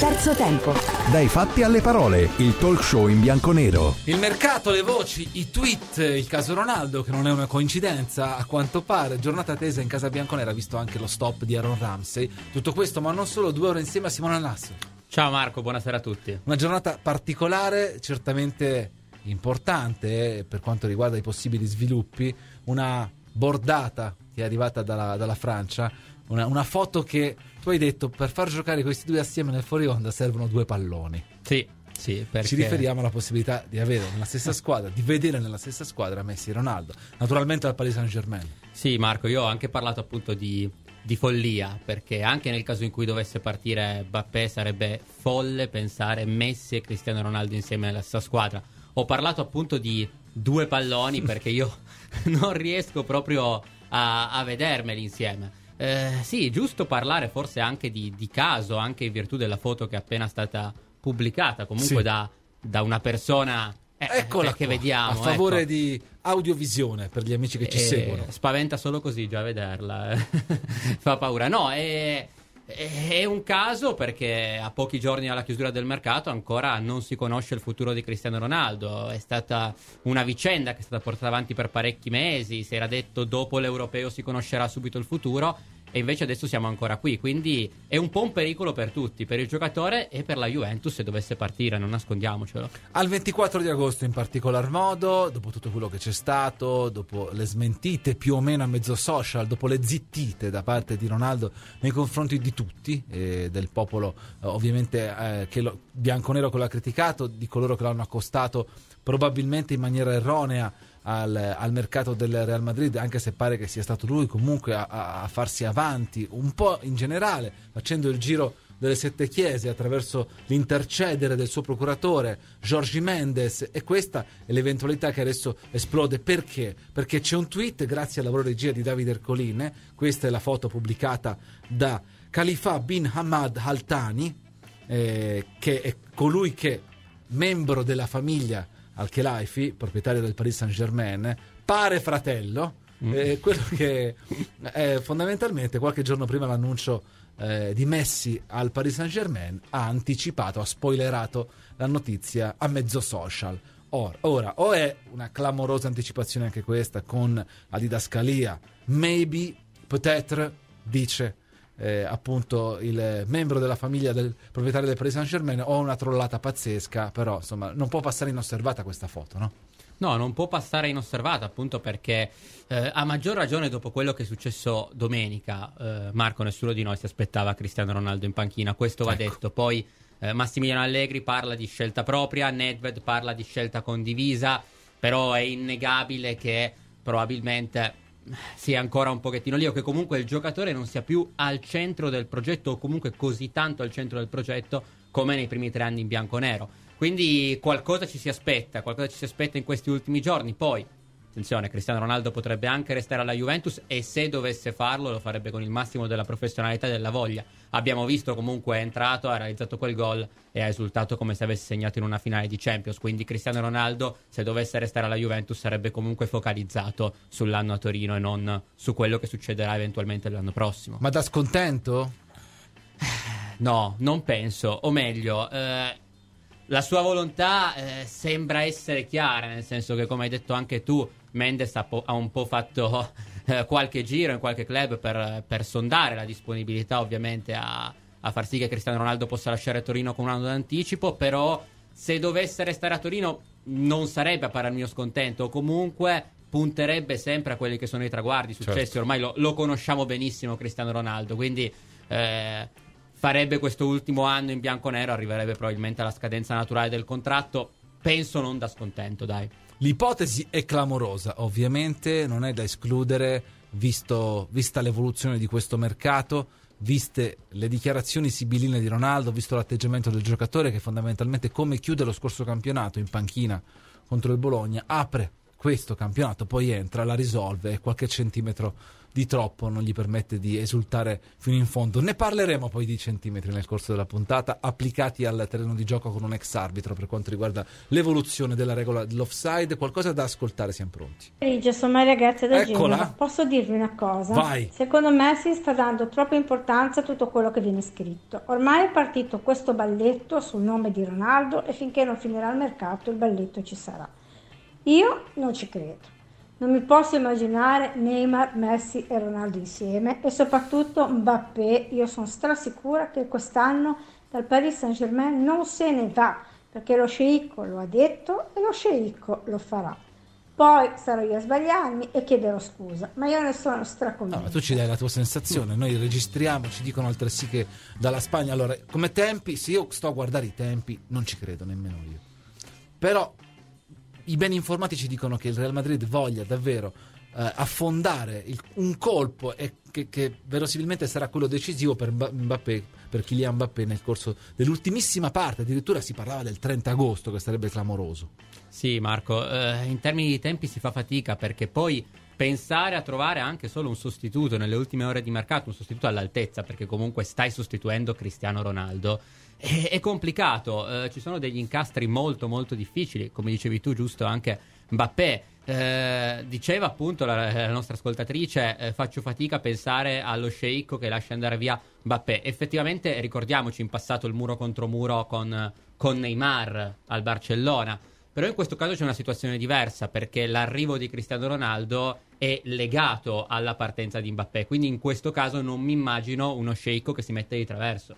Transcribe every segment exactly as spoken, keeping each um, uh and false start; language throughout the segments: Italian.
Terzo tempo. Dai fatti alle parole, il talk show in bianco-nero. Il mercato, le voci, i tweet, il caso Ronaldo, che non è una coincidenza a quanto pare. Giornata tesa in casa bianconera, visto anche lo stop di Aaron Ramsey. Tutto questo, ma non solo, due ore insieme a Simone Nasso. Ciao Marco, buonasera a tutti. Una giornata particolare, certamente importante eh, per quanto riguarda i possibili sviluppi. Una bordata che è arrivata dalla, dalla Francia, una, una foto che tu hai detto per far giocare questi due assieme nel fuori onda servono due palloni. Sì, sì, perché ci riferiamo alla possibilità di avere nella stessa squadra, di vedere nella stessa squadra Messi e Ronaldo, naturalmente al Paris Saint-Germain. Sì Marco, io ho anche parlato appunto di, di follia, perché anche nel caso in cui dovesse partire Mbappé sarebbe folle pensare Messi e Cristiano Ronaldo insieme nella stessa squadra. Ho parlato appunto di due palloni perché io non riesco proprio a, a vedermeli insieme. Eh, sì, giusto parlare forse anche di, di caso, anche in virtù della foto che è appena stata pubblicata, comunque sì. da, da una persona eh, Eccola che qua, vediamo. A favore ecco. di audiovisione per gli amici che ci eh, seguono. Spaventa solo così già vederla, fa paura. No, è, è un caso perché a pochi giorni dalla chiusura del mercato ancora non si conosce il futuro di Cristiano Ronaldo. È stata una vicenda che è stata portata avanti per parecchi mesi, si era detto dopo l'Europeo si conoscerà subito il futuro e invece adesso siamo ancora qui, quindi è un po' un pericolo per tutti, per il giocatore e per la Juventus se dovesse partire, non nascondiamocelo. Al ventiquattro di agosto in particolar modo, dopo tutto quello che c'è stato, dopo le smentite più o meno a mezzo social, dopo le zittite da parte di Ronaldo nei confronti di tutti, eh, del popolo eh, ovviamente eh, che lo, bianconero che lo ha criticato, di coloro che l'hanno accostato probabilmente in maniera erronea Al, al mercato del Real Madrid, anche se pare che sia stato lui comunque a, a farsi avanti un po' in generale, facendo il giro delle sette chiese attraverso l'intercedere del suo procuratore Jorge Mendes, e questa è l'eventualità che adesso esplode. Perché? Perché c'è un tweet grazie al lavoro di regia di Davide Ercoline, questa è la foto pubblicata da Khalifa bin Hamad Al Thani, eh, che è colui che, membro della famiglia Al-Khelaifi, proprietario del Paris Saint-Germain, pare fratello, mm. eh, quello che eh, fondamentalmente qualche giorno prima l'annuncio eh, di Messi al Paris Saint-Germain ha anticipato, ha spoilerato la notizia a mezzo social. Ora, ora o è una clamorosa anticipazione anche questa con la didascalia, maybe, peut-être, dice Eh, appunto il membro della famiglia del proprietario del Paris Saint-Germain, o una trollata pazzesca, però insomma non può passare inosservata questa foto, no? No, non può passare inosservata appunto perché eh, a maggior ragione dopo quello che è successo domenica, eh, Marco, nessuno di noi si aspettava Cristiano Ronaldo in panchina, questo va ecco. detto. Poi eh, Massimiliano Allegri parla di scelta propria, Nedved parla di scelta condivisa, però è innegabile che probabilmente sia ancora un pochettino lì, o che comunque il giocatore non sia più al centro del progetto, o comunque così tanto al centro del progetto come nei primi tre anni in bianconero. Quindi qualcosa ci si aspetta, qualcosa ci si aspetta in questi ultimi giorni. Poi, attenzione, Cristiano Ronaldo potrebbe anche restare alla Juventus e se dovesse farlo lo farebbe con il massimo della professionalità e della voglia. Abbiamo visto comunque è entrato, ha realizzato quel gol e ha esultato come se avesse segnato in una finale di Champions. Quindi Cristiano Ronaldo, se dovesse restare alla Juventus, sarebbe comunque focalizzato sull'anno a Torino e non su quello che succederà eventualmente l'anno prossimo. Ma da scontento? No, non penso, o meglio eh, la sua volontà eh, sembra essere chiara, nel senso che, come hai detto anche tu, Mendes ha, po- ha un po' fatto eh, qualche giro in qualche club per, per sondare la disponibilità ovviamente a, a far sì che Cristiano Ronaldo possa lasciare Torino con un anno d'anticipo. Però se dovesse restare a Torino non sarebbe a parer mio scontento, o comunque punterebbe sempre a quelli che sono i traguardi successi. Certo. Ormai lo, lo conosciamo benissimo Cristiano Ronaldo, quindi eh, farebbe questo ultimo anno in bianconero, arriverebbe probabilmente alla scadenza naturale del contratto, penso non da scontento, dai. L'ipotesi è clamorosa, ovviamente non è da escludere, visto, vista l'evoluzione di questo mercato, viste le dichiarazioni sibilline di Ronaldo, visto l'atteggiamento del giocatore che fondamentalmente, come chiude lo scorso campionato in panchina contro il Bologna, apre questo campionato, poi entra, la risolve e qualche centimetro di troppo non gli permette di esultare fino in fondo. Ne parleremo poi di centimetri nel corso della puntata, applicati al terreno di gioco con un ex arbitro per quanto riguarda l'evoluzione della regola dell'offside. Qualcosa da ascoltare, siamo pronti. Io sono Maria Grazia da Eccola. Genova. Posso dirvi una cosa? Vai. Secondo me si sta dando troppa importanza a tutto quello che viene scritto. Ormai è partito questo balletto sul nome di Ronaldo e finché non finirà il mercato il balletto ci sarà. Io non ci credo. Non mi posso immaginare Neymar, Messi e Ronaldo insieme e soprattutto Mbappé. Io sono strasicura che quest'anno dal Paris Saint-Germain non se ne va, perché lo sceicco lo ha detto e lo sceicco lo farà. Poi sarò io a sbagliarmi e chiederò scusa, ma io ne sono straconvinta. No, ma tu ci dai la tua sensazione, noi registriamo, ci dicono altresì che dalla Spagna, allora, come tempi, se io sto a guardare i tempi, non ci credo nemmeno io. Però i ben informati ci dicono che il Real Madrid voglia davvero eh, affondare il, un colpo e che, che verosimilmente sarà quello decisivo per Mbappé, per Kylian Mbappé nel corso dell'ultimissima parte. Addirittura si parlava del trenta agosto, che sarebbe clamoroso. Sì, Marco, eh, in termini di tempi si fa fatica, perché poi pensare a trovare anche solo un sostituto nelle ultime ore di mercato, un sostituto all'altezza, perché comunque stai sostituendo Cristiano Ronaldo, è, è complicato. Eh, ci sono degli incastri molto molto difficili, come dicevi tu, giusto, anche Mbappé. Eh, diceva appunto la, la nostra ascoltatrice, eh, faccio fatica a pensare allo sceicco che lascia andare via Mbappé. Effettivamente ricordiamoci in passato il muro contro muro con, con Neymar al Barcellona, però in questo caso c'è una situazione diversa, perché l'arrivo di Cristiano Ronaldo è legato alla partenza di Mbappé, quindi in questo caso non mi immagino uno sceicco che si mette di traverso.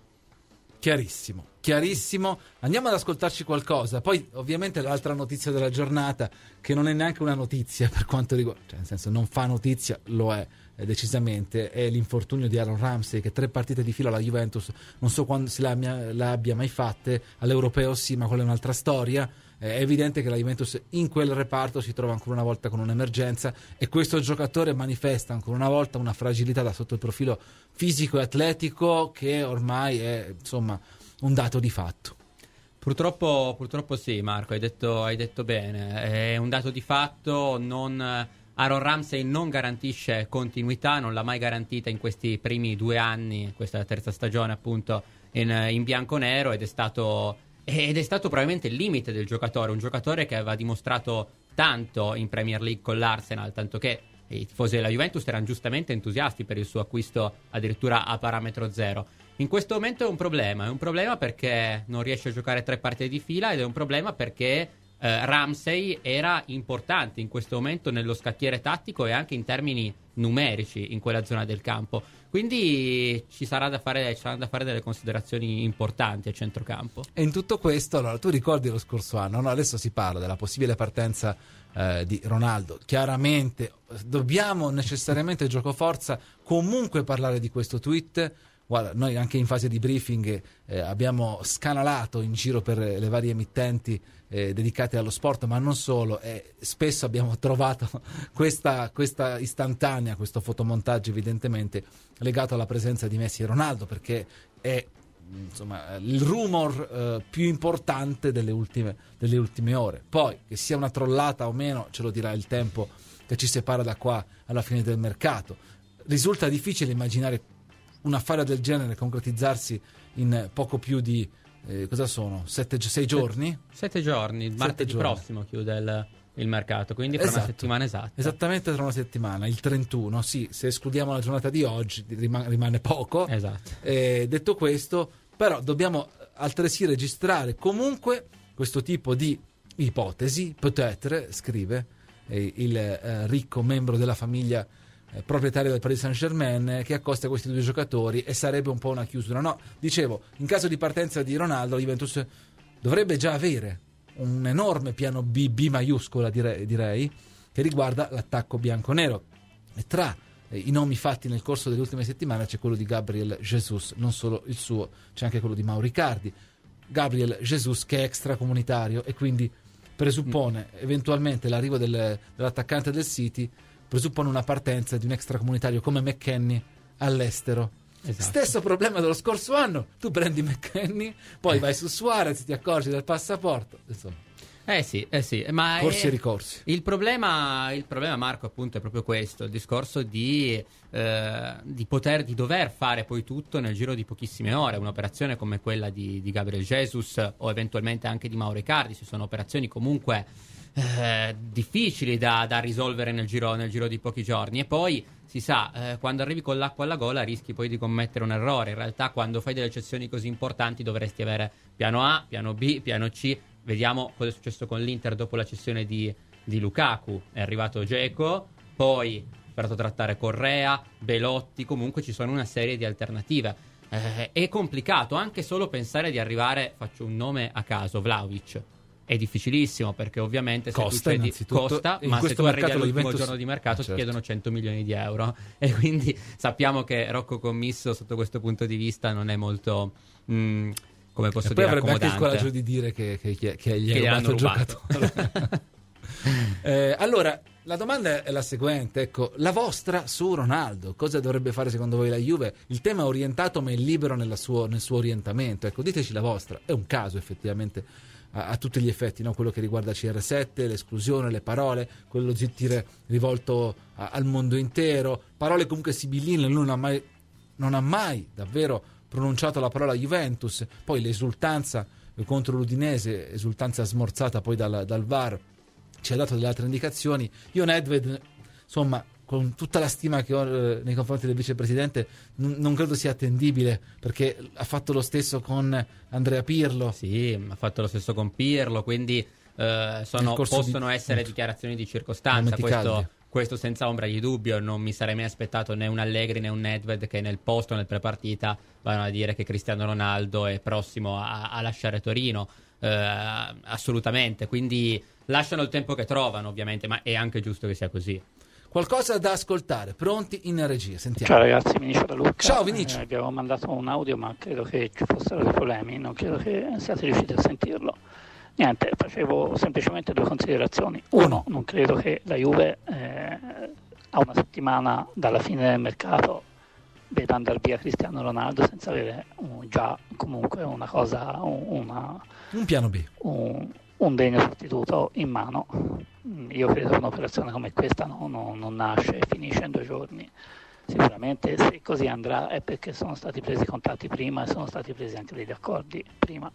Chiarissimo, chiarissimo. Andiamo ad ascoltarci qualcosa. Poi ovviamente l'altra notizia della giornata, che non è neanche una notizia per quanto riguarda, cioè nel senso non fa notizia, lo è eh, decisamente, è l'infortunio di Aaron Ramsey, che tre partite di fila alla Juventus, non so quando se l'abbia, l'abbia mai fatte, all'Europeo sì, ma quella è un'altra storia. È evidente che la Juventus in quel reparto si trova ancora una volta con un'emergenza e questo giocatore manifesta ancora una volta una fragilità da sotto il profilo fisico e atletico che ormai è, insomma, un dato di fatto. Purtroppo, purtroppo sì, Marco, hai detto, hai detto bene, è un dato di fatto. Non, Aaron Ramsey non garantisce continuità, non l'ha mai garantita in questi primi due anni, questa è la terza stagione appunto in, in bianconero, ed è stato... Ed è stato probabilmente il limite del giocatore, un giocatore che aveva dimostrato tanto in Premier League con l'Arsenal, tanto che i tifosi della Juventus erano giustamente entusiasti per il suo acquisto addirittura a parametro zero. In questo momento è un problema, è un problema perché non riesce a giocare tre partite di fila, ed è un problema perché eh, Ramsey era importante in questo momento nello scacchiere tattico e anche in termini numerici in quella zona del campo. Quindi ci sarà da fare, ci saranno da fare delle considerazioni importanti a centrocampo. E in tutto questo, allora, tu ricordi lo scorso anno, no? Adesso si parla della possibile partenza eh, di Ronaldo. Chiaramente dobbiamo necessariamente giocoforza comunque parlare di questo tweet. Guarda, noi anche in fase di briefing eh, abbiamo scanalato in giro per le varie emittenti eh, dedicate allo sport, ma non solo, e spesso abbiamo trovato questa, questa istantanea, questo fotomontaggio evidentemente legato alla presenza di Messi e Ronaldo, perché è, insomma, il rumor eh, più importante delle ultime, delle ultime ore. Poi, che sia una trollata o meno, ce lo dirà il tempo che ci separa da qua alla fine del mercato. Risulta difficile immaginare un affare del genere concretizzarsi in poco più di eh, cosa sono? Sette, sei giorni? Sette giorni, il martedì giorni. prossimo chiude il, il mercato, quindi fra Esatto. una settimana esatta. Esattamente tra una settimana, il trentuno, sì, se escludiamo la giornata di oggi rimane, rimane poco. Esatto. Eh, detto questo, però dobbiamo altresì registrare comunque questo tipo di ipotesi, peut-être, scrive eh, il eh, ricco membro della famiglia proprietario del Paris Saint-Germain, che accosta questi due giocatori, e sarebbe un po' una chiusura. No, dicevo, in caso di partenza di Ronaldo, la Juventus dovrebbe già avere un enorme piano B, B maiuscola direi, direi che riguarda l'attacco bianconero. E tra eh, i nomi fatti nel corso delle ultime settimane c'è quello di Gabriel Jesus, non solo il suo, c'è anche quello di Mauro Icardi. Gabriel Jesus che è extracomunitario e quindi presuppone mm. eventualmente l'arrivo del, dell'attaccante del City, presuppone una partenza di un extracomunitario come McKennie all'estero. Esatto. Stesso problema dello scorso anno, tu prendi McKennie, poi vai su Suarez, ti accorgi del passaporto, insomma. Eh sì, eh sì, ma corsi è, e ricorsi. Il problema, il problema, Marco, appunto, è proprio questo: il discorso di, eh, di poter, di dover fare poi tutto nel giro di pochissime ore. Un'operazione come quella di, di Gabriel Jesus o eventualmente anche di Mauro Icardi, ci sono operazioni comunque eh, difficili da, da risolvere nel giro, nel giro di pochi giorni. E poi si sa, eh, quando arrivi con l'acqua alla gola rischi poi di commettere un errore. In realtà, quando fai delle eccezioni così importanti, dovresti avere piano A, piano B, piano C. Vediamo cosa è successo con l'Inter dopo la cessione di, di Lukaku. È arrivato Dzeko, poi ha fatto trattare Correa, Belotti. Comunque ci sono una serie di alternative. Eh, è complicato anche solo pensare di arrivare, faccio un nome a caso, Vlahovic. È difficilissimo perché ovviamente se costa, tu cedi, costa, ma se tu arrivi all'ultimo Juventus... giorno di mercato ah, certo. ti chiedono cento milioni di euro. E quindi sappiamo che Rocco Commisso sotto questo punto di vista non è molto... Mh, come posso e poi dire, avrebbe anche il coraggio di dire che, che, che, che gli che ha rubato il rubato. giocatore. eh, allora, la domanda è la seguente, ecco, la vostra su Ronaldo, cosa dovrebbe fare secondo voi la Juve? Il tema è orientato ma è libero nella suo, nel suo orientamento, ecco, diteci la vostra. È un caso effettivamente a, a tutti gli effetti, no? Quello che riguarda C R sette, l'esclusione, le parole, quello zittire rivolto a, al mondo intero, parole comunque sibilline. Lui non ha mai, non ha mai davvero pronunciato la parola Juventus, poi l'esultanza contro l'Udinese, esultanza smorzata poi dal, dal V A R, ci ha dato delle altre indicazioni. Io Nedved, insomma, con tutta la stima che ho eh, nei confronti del vicepresidente, n- non credo sia attendibile, perché ha fatto lo stesso con Andrea Pirlo. Sì, ha fatto lo stesso con Pirlo, quindi eh, sono, possono di... essere dichiarazioni di circostanza. Questo, questo senza ombra di dubbio. Non mi sarei mai aspettato né un Allegri né un Nedved che nel posto, nel prepartita, vanno a dire che Cristiano Ronaldo è prossimo a, a lasciare Torino. Eh, assolutamente, quindi lasciano il tempo che trovano, ovviamente, ma è anche giusto che sia così. Qualcosa da ascoltare, pronti in regia, sentiamo. Ciao ragazzi, Vinicio da Lucca. Ciao Vinicio. Eh, abbiamo mandato un audio ma credo che ci fossero dei problemi, non credo che siate riusciti a sentirlo. Niente, facevo semplicemente due considerazioni. Uno, non credo che la Juve eh, a una settimana dalla fine del mercato veda andare via Cristiano Ronaldo senza avere un, già comunque una cosa, un, una, un piano B, un, un degno sostituto in mano. Io credo che un'operazione come questa no, no, non nasce e finisce in due giorni. Sicuramente se così andrà è perché sono stati presi contatti prima e sono stati presi anche degli accordi prima.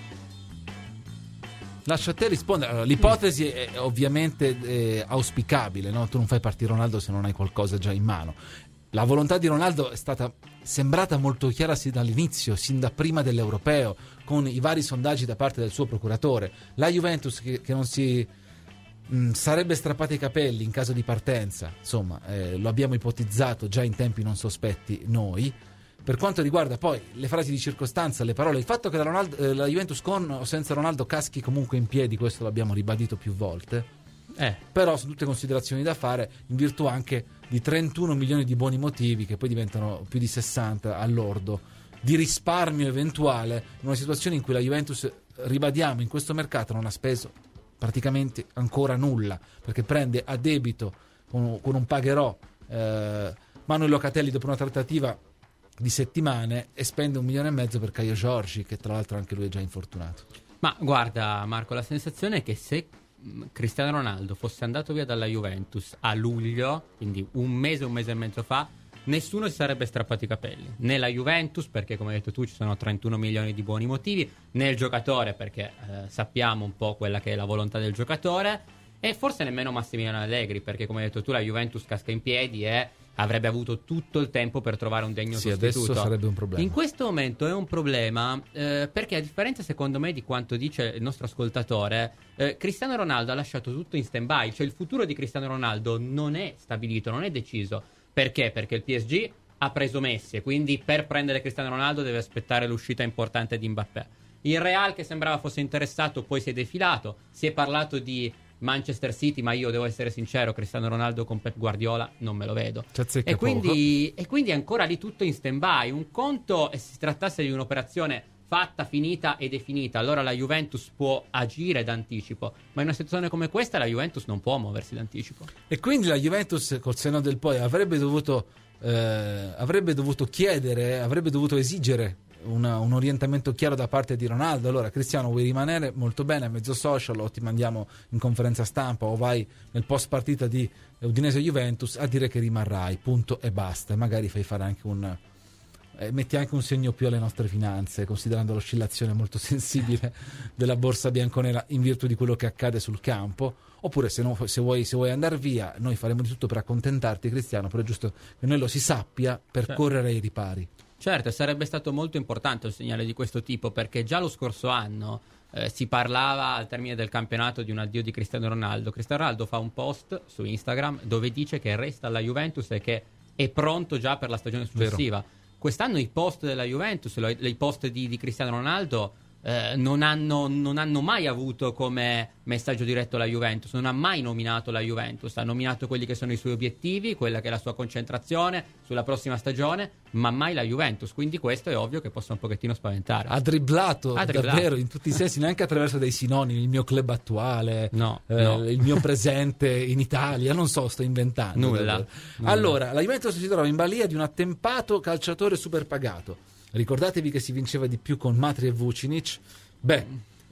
Lascio a te rispondere. Allora, l'ipotesi è ovviamente è auspicabile, no? Tu non fai partire Ronaldo se non hai qualcosa già in mano. La volontà di Ronaldo è stata sembrata molto chiara sin dall'inizio, sin da prima dell'Europeo, con i vari sondaggi da parte del suo procuratore. La Juventus che, che non si mh, sarebbe strappata i capelli in caso di partenza, insomma, eh, lo abbiamo ipotizzato già in tempi non sospetti noi. Per quanto riguarda poi le frasi di circostanza, le parole, il fatto che la, Ronaldo, eh, la Juventus con o senza Ronaldo caschi comunque in piedi, questo l'abbiamo ribadito più volte. Eh. Però sono tutte considerazioni da fare in virtù anche di trentuno milioni di buoni motivi che poi diventano più di sessanta all'ordo di risparmio eventuale in una situazione in cui la Juventus, ribadiamo, in questo mercato non ha speso praticamente ancora nulla, perché prende a debito con, con un pagherò eh, Manuel Locatelli dopo una trattativa di settimane e spende un milione e mezzo per Caio Giorgi, che tra l'altro anche lui è già infortunato. Ma guarda Marco, la sensazione è che se Cristiano Ronaldo fosse andato via dalla Juventus a luglio, quindi un mese, un mese e mezzo fa, nessuno si sarebbe strappato i capelli, né la Juventus, perché come hai detto tu ci sono trentuno milioni di buoni motivi, né il giocatore, perché eh, sappiamo un po' quella che è la volontà del giocatore, e forse nemmeno Massimiliano Allegri, perché come hai detto tu la Juventus casca in piedi e avrebbe avuto tutto il tempo per trovare un degno sì, sostituto. Adesso sarebbe un problema. In questo momento è un problema eh, perché, a differenza secondo me di quanto dice il nostro ascoltatore, eh, Cristiano Ronaldo ha lasciato tutto in stand-by, cioè il futuro di Cristiano Ronaldo non è stabilito, non è deciso. Perché? Perché il P S G ha preso Messi e quindi per prendere Cristiano Ronaldo deve aspettare l'uscita importante di Mbappé. Il Real, che sembrava fosse interessato, poi si è defilato. Si è parlato di Manchester City, ma io devo essere sincero, Cristiano Ronaldo con Pep Guardiola non me lo vedo. E quindi, e quindi è ancora lì tutto in stand-by. Un conto, e se si trattasse di un'operazione fatta, finita e definita, allora la Juventus può agire d'anticipo, ma in una situazione come questa la Juventus non può muoversi d'anticipo. E quindi la Juventus, col senno del poi, avrebbe dovuto eh, avrebbe dovuto chiedere, avrebbe dovuto esigere una, un orientamento chiaro da parte di Ronaldo. Allora, Cristiano, vuoi rimanere? Molto bene, a mezzo social, o ti mandiamo in conferenza stampa, o vai nel post partita di Udinese-Juventus a dire che rimarrai, punto e basta. E magari fai fare anche un eh, metti anche un segno più alle nostre finanze, considerando l'oscillazione molto sensibile della borsa bianconera in virtù di quello che accade sul campo. Oppure se, no, se, vuoi, se vuoi andare via, noi faremo di tutto per accontentarti, Cristiano, però è giusto che noi lo si sappia per certo. correre ai ripari. Certo, sarebbe stato molto importante un segnale di questo tipo, perché già lo scorso anno eh, si parlava al termine del campionato di un addio di Cristiano Ronaldo. Cristiano Ronaldo fa un post su Instagram dove dice che resta alla Juventus e che è pronto già per la stagione successiva. Vero. Quest'anno i post della Juventus, i post di, di Cristiano Ronaldo eh, non, hanno, non hanno mai avuto come messaggio diretto la Juventus, non ha mai nominato la Juventus, ha nominato quelli che sono i suoi obiettivi, quella che è la sua concentrazione sulla prossima stagione, ma mai la Juventus, quindi questo è ovvio che possa un pochettino spaventare. Ha dribblato, ha dribblato. davvero in tutti i sensi, neanche attraverso dei sinonimi, il mio club attuale, no, eh, no. il mio presente in Italia, non so, sto inventando nulla, nulla. Allora, la Juventus si trova in balia di un attempato calciatore super pagato. Ricordatevi che si vinceva di più con Matri e Vucinic. Beh,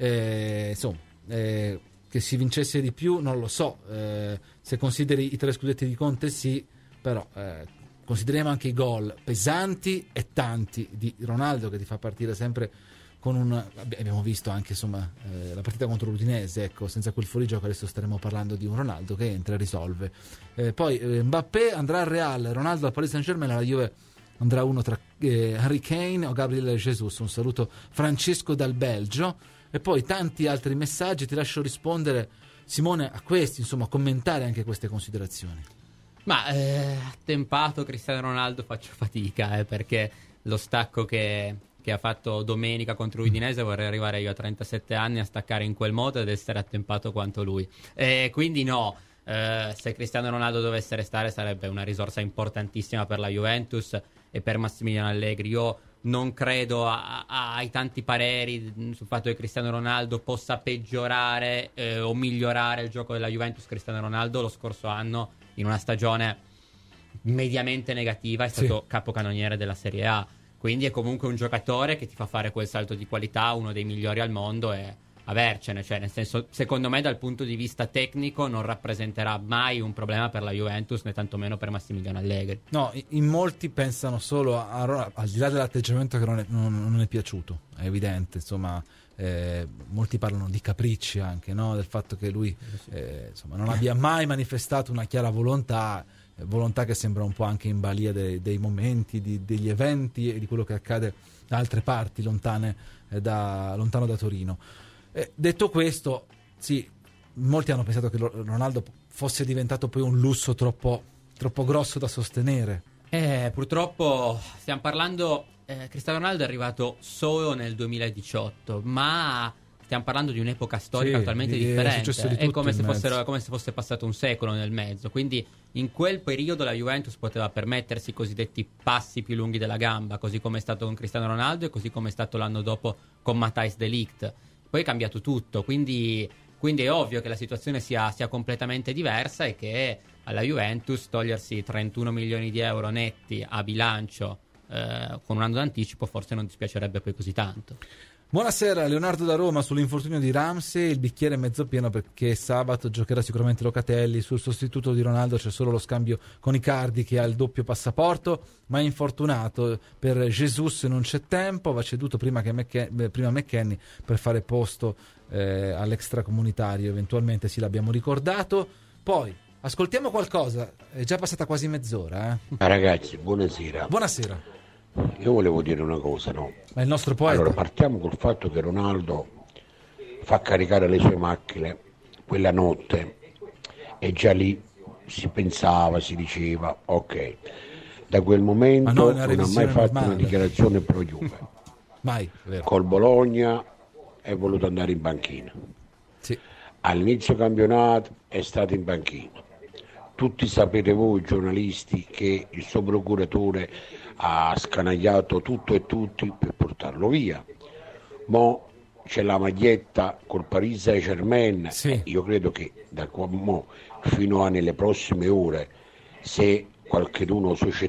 eh, insomma, eh, che si vincesse di più non lo so, eh, se consideri i tre scudetti di Conte sì, però eh, consideriamo anche i gol pesanti e tanti di Ronaldo, che ti fa partire sempre con un... abbiamo visto anche insomma eh, la partita contro l'Udinese, ecco, senza quel fuorigioco adesso staremo parlando di un Ronaldo che entra e risolve. Eh, poi eh, Mbappé andrà al Real, Ronaldo al Paris Saint-Germain, la Juve andrà uno tra eh, Harry Kane o Gabriel Jesus. Un saluto Francesco dal Belgio. E poi tanti altri messaggi, ti lascio rispondere, Simone, a questi, insomma, commentare anche queste considerazioni. Ma eh, attempato Cristiano Ronaldo faccio fatica, eh, perché lo stacco che, che ha fatto domenica contro l'Udinese vorrei arrivare io a trentasette anni a staccare in quel modo ed essere attempato quanto lui. E quindi no. Uh, se Cristiano Ronaldo dovesse restare sarebbe una risorsa importantissima per la Juventus e per Massimiliano Allegri. Io non credo a, a, ai tanti pareri sul fatto che Cristiano Ronaldo possa peggiorare eh, o migliorare il gioco della Juventus. Cristiano Ronaldo lo scorso anno, in una stagione mediamente negativa, è stato sì. capocannoniere della Serie A, quindi è comunque un giocatore che ti fa fare quel salto di qualità, uno dei migliori al mondo, e avercene, cioè nel senso, secondo me dal punto di vista tecnico non rappresenterà mai un problema per la Juventus, né tantomeno per Massimiliano Allegri. No, in molti pensano solo a Ronaldo, al di là dell'atteggiamento che non è, non, non è piaciuto, è evidente, insomma, eh, molti parlano di capricci anche, no? Del fatto che lui eh, insomma, non abbia mai manifestato una chiara volontà, eh, volontà che sembra un po' anche in balia dei, dei momenti, di, degli eventi e di quello che accade da altre parti lontane, eh, da, lontano da Torino. Eh, detto questo, sì, molti hanno pensato che Ronaldo fosse diventato poi un lusso troppo, troppo grosso da sostenere. Eh, purtroppo stiamo parlando, eh, Cristiano Ronaldo è arrivato solo nel duemiladiciotto, ma stiamo parlando di un'epoca storica sì, totalmente differente. È, è come se, fossero, come se fosse passato un secolo nel mezzo, quindi in quel periodo la Juventus poteva permettersi i cosiddetti passi più lunghi della gamba, così come è stato con Cristiano Ronaldo e così come è stato l'anno dopo con Matthijs de Ligt. Poi è cambiato tutto, quindi, quindi è ovvio che la situazione sia, sia completamente diversa e che alla Juventus togliersi trentuno milioni di euro netti a bilancio eh, con un anno d'anticipo forse non dispiacerebbe poi così tanto. Buonasera, Leonardo da Roma. Sull'infortunio di Ramsey il bicchiere è mezzo pieno, perché sabato giocherà sicuramente Locatelli. Sul sostituto di Ronaldo c'è solo lo scambio con Icardi, che ha il doppio passaporto, ma è infortunato. Per Jesus non c'è tempo, va ceduto prima, che McK- prima McKennie per fare posto eh, all'extracomunitario, eventualmente sì, l'abbiamo ricordato. Poi ascoltiamo qualcosa, è già passata quasi mezz'ora. Eh? Ragazzi, buonasera. Buonasera. Io volevo dire una cosa, no? Ma il nostro poeta. Allora, partiamo col fatto che Ronaldo fa caricare le sue macchine quella notte e già lì si pensava, si diceva, ok, da quel momento non ha mai fatto normale. Una dichiarazione pro Juve. Mai, vero. Col Bologna è voluto andare in panchina. Sì. All'inizio campionato è stato in panchina. Tutti sapete voi giornalisti che il suo procuratore ha scanagliato tutto e tutti per portarlo via. Mo c'è la maglietta col Paris Saint-Germain. Sì. Io credo che da qua mo fino a nelle prossime ore, se qualcheduno società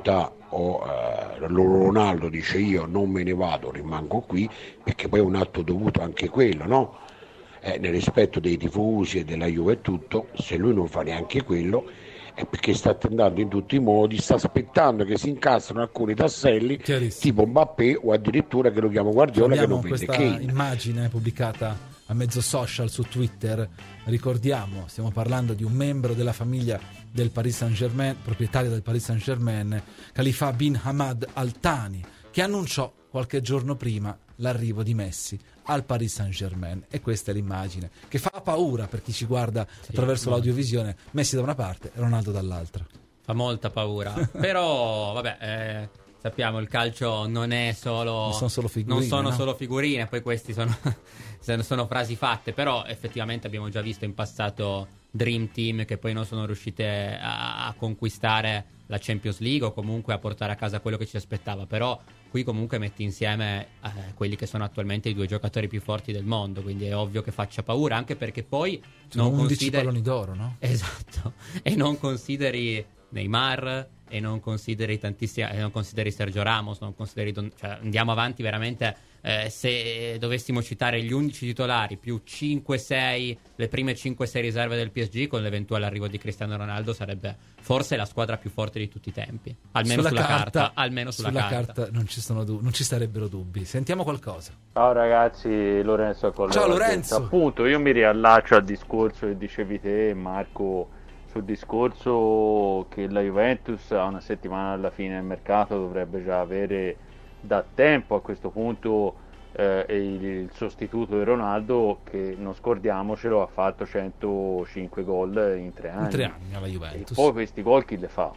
o eh, Ronaldo dice io non me ne vado, rimango qui, perché poi è un atto dovuto anche quello, no? Eh, nel rispetto dei tifosi e della Juve e tutto, se lui non fa neanche quello è perché sta tentando in tutti i modi, sta aspettando che si incastrano alcuni tasselli tipo Mbappé o addirittura che lo chiama Guardiola che non vede questa Kane. Immagine pubblicata a mezzo social su Twitter, ricordiamo, stiamo parlando di un membro della famiglia del Paris Saint-Germain, proprietario del Paris Saint-Germain, Khalifa bin Hamad Al Thani, che annunciò qualche giorno prima l'arrivo di Messi al Paris Saint-Germain, e questa è l'immagine che fa paura per chi ci guarda sì, attraverso molto. l'audiovisione. Messi da una parte e Ronaldo dall'altra. Fa molta paura. Però vabbè, eh, sappiamo il calcio non è solo non sono solo figurine, non sono no? solo figurine, poi questi sono sono frasi fatte, però effettivamente abbiamo già visto in passato Dream Team che poi non sono riuscite a, a conquistare la Champions League o comunque a portare a casa quello che ci aspettava. Però qui comunque metti insieme eh, quelli che sono attualmente i due giocatori più forti del mondo, quindi è ovvio che faccia paura, anche perché poi sono non undici consideri... palloni d'oro, no? Esatto, e non consideri Neymar e non consideri tantissimi, e non consideri Sergio Ramos, non consideri Don... cioè andiamo avanti veramente. Eh, se dovessimo citare gli undici titolari più cinque sei, le prime cinque sei riserve del P S G, con l'eventuale arrivo di Cristiano Ronaldo sarebbe forse la squadra più forte di tutti i tempi, almeno sulla, sulla carta, carta almeno sulla, sulla carta, carta non ci sono du- non ci sarebbero dubbi. Sentiamo qualcosa. Ciao ragazzi, Lorenzo con Ciao Lorenzo. Appunto, io mi riallaccio al discorso che dicevi te, Marco, sul discorso che la Juventus a una settimana alla fine del mercato dovrebbe già avere da tempo a questo punto eh, il, il sostituto di Ronaldo, che non scordiamocelo ha fatto centocinque gol in tre anni, in tre anni alla Juventus. E poi questi gol chi le fa?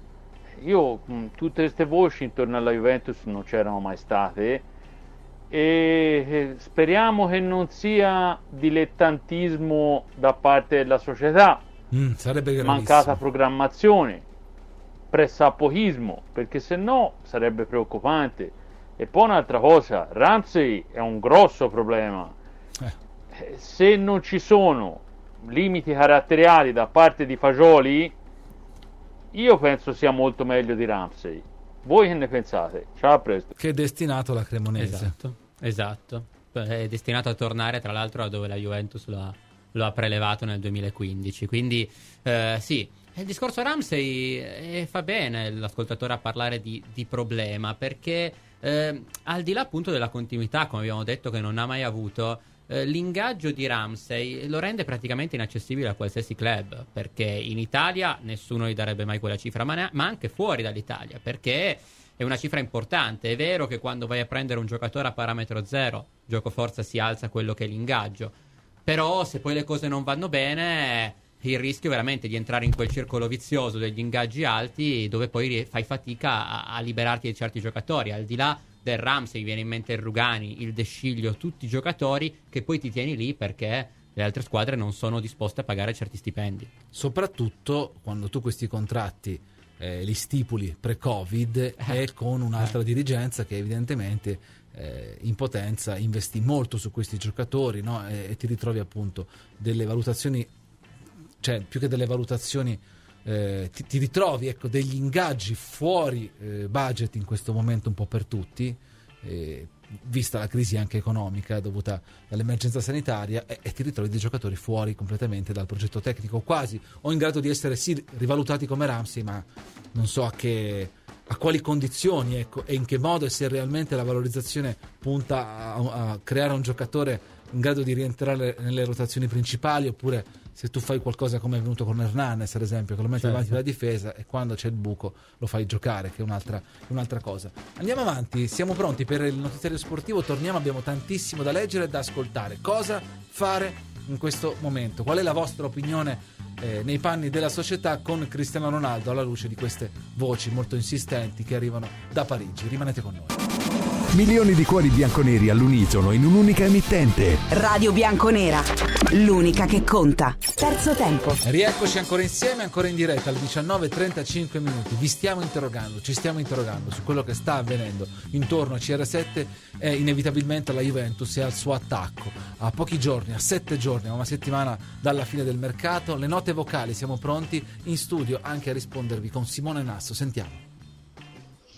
Io mh, tutte queste voci intorno alla Juventus non c'erano mai state, e eh, speriamo che non sia dilettantismo da parte della società, mm, sarebbe mancata programmazione, pressapochismo, perché se no sarebbe preoccupante. E poi un'altra cosa, Ramsey è un grosso problema. Eh. Se non ci sono limiti caratteriali da parte di Fagioli, io penso sia molto meglio di Ramsey. Voi che ne pensate? Ciao, a presto. Che è destinato alla Cremonese. Esatto, esatto. È destinato a tornare tra l'altro a dove la Juventus lo ha, lo ha prelevato nel duemilaquindici. Quindi eh, sì, il discorso Ramsey eh, fa bene l'ascoltatore a parlare di, di problema, perché eh, al di là appunto della continuità, come abbiamo detto, che non ha mai avuto, eh, l'ingaggio di Ramsey lo rende praticamente inaccessibile a qualsiasi club, perché in Italia nessuno gli darebbe mai quella cifra, ma, ne- ma anche fuori dall'Italia, perché è una cifra importante. È vero che quando vai a prendere un giocatore a parametro zero, gioco forza si alza quello che è l'ingaggio, però se poi le cose non vanno bene, il rischio veramente di entrare in quel circolo vizioso degli ingaggi alti, dove poi fai fatica a, a liberarti di certi giocatori. Al di là del Ramsey viene in mente il Rugani, il De Sciglio, tutti giocatori che poi ti tieni lì perché le altre squadre non sono disposte a pagare certi stipendi. Soprattutto quando tu questi contratti eh, li stipuli pre-Covid eh. e con un'altra eh. dirigenza che evidentemente eh, in potenza investi molto su questi giocatori, no? e, e ti ritrovi appunto delle valutazioni, cioè più che delle valutazioni eh, ti, ti ritrovi ecco degli ingaggi fuori eh, budget in questo momento un po' per tutti, eh, vista la crisi anche economica dovuta all'emergenza sanitaria, e, e ti ritrovi dei giocatori fuori completamente dal progetto tecnico, quasi o in grado di essere sì rivalutati come Ramsey, ma non so a che a quali condizioni ecco e in che modo, e se realmente la valorizzazione punta a, a creare un giocatore in grado di rientrare nelle rotazioni principali, oppure se tu fai qualcosa come è venuto con Hernanes ad esempio, che lo metti certo. avanti la difesa e quando c'è il buco lo fai giocare, che è un'altra, un'altra cosa. Andiamo avanti, siamo pronti per il notiziario sportivo, torniamo, abbiamo tantissimo da leggere e da ascoltare. Cosa fare in questo momento? Qual è la vostra opinione eh, nei panni della società con Cristiano Ronaldo, alla luce di queste voci molto insistenti che arrivano da Parigi? Rimanete con noi. Milioni di cuori bianconeri all'unisono in un'unica emittente. Radio Bianconera, l'unica che conta. Terzo tempo. Rieccoci ancora insieme, ancora in diretta alle diciannove e trentacinque minuti. Vi stiamo interrogando, ci stiamo interrogando su quello che sta avvenendo intorno a C R sette e inevitabilmente alla Juventus e al suo attacco. A pochi giorni, a sette giorni, a una settimana dalla fine del mercato, le note vocali, siamo pronti in studio anche a rispondervi con Simone Nasso. Sentiamo.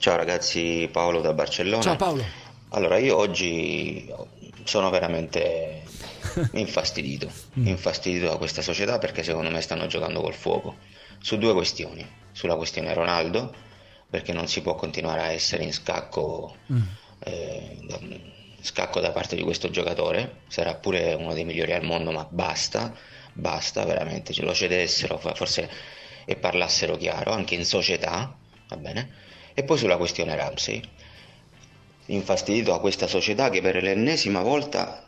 Ciao ragazzi, Paolo da Barcellona. Ciao Paolo. Allora, io oggi sono veramente infastidito, infastidito da questa società perché secondo me stanno giocando col fuoco su due questioni. Sulla questione Ronaldo, perché non si può continuare a essere in scacco, mm. eh, da, scacco da parte di questo giocatore, sarà pure uno dei migliori al mondo, ma basta, basta veramente, ce lo cedessero forse e parlassero chiaro, anche in società, va bene? E poi sulla questione Ramsey, infastidito a questa società che per l'ennesima volta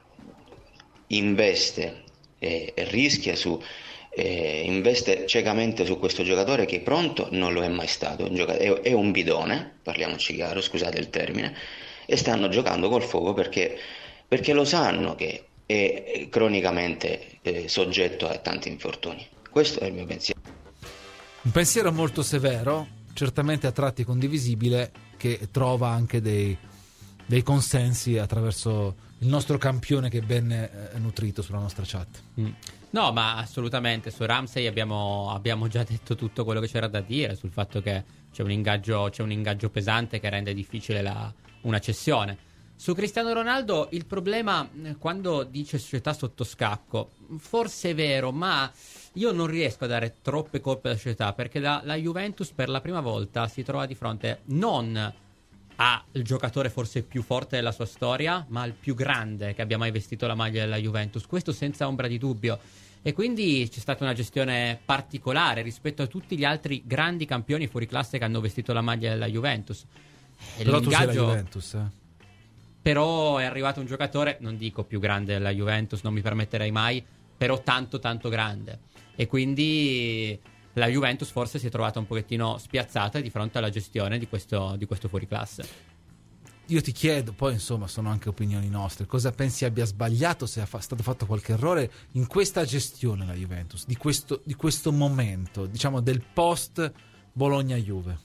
investe e, e rischia su eh, investe ciecamente su questo giocatore che pronto non lo è mai stato, un gioca- è, è un bidone, parliamoci chiaro, scusate il termine, e stanno giocando col fuoco perché, perché lo sanno che è cronicamente eh, soggetto a tanti infortuni. Questo è il mio pensiero. Un pensiero molto severo, certamente a tratti condivisibile, che trova anche dei, dei consensi attraverso il nostro campione che è ben eh, nutrito sulla nostra chat. Mm. No, ma assolutamente su Ramsey abbiamo, abbiamo già detto tutto quello che c'era da dire sul fatto che c'è un ingaggio, c'è un ingaggio pesante che rende difficile la, una cessione. Su Cristiano Ronaldo il problema, quando dice società sotto scacco, forse è vero, ma io non riesco a dare troppe colpe alla società, perché la, la Juventus per la prima volta si trova di fronte non al giocatore forse più forte della sua storia, ma al più grande che abbia mai vestito la maglia della Juventus, questo senza ombra di dubbio. E quindi c'è stata una gestione particolare rispetto a tutti gli altri grandi campioni fuori classe che hanno vestito la maglia della Juventus. E Però tu sei la Juventus, eh? Però è arrivato un giocatore, non dico più grande della Juventus, non mi permetterei mai, però tanto tanto grande. E quindi la Juventus forse si è trovata un pochettino spiazzata di fronte alla gestione di questo, di questo fuoriclasse. Io ti chiedo, poi insomma sono anche opinioni nostre, cosa pensi abbia sbagliato, se è fa- stato fatto qualche errore in questa gestione la Juventus, di questo, di questo momento, diciamo del post Bologna-Juve?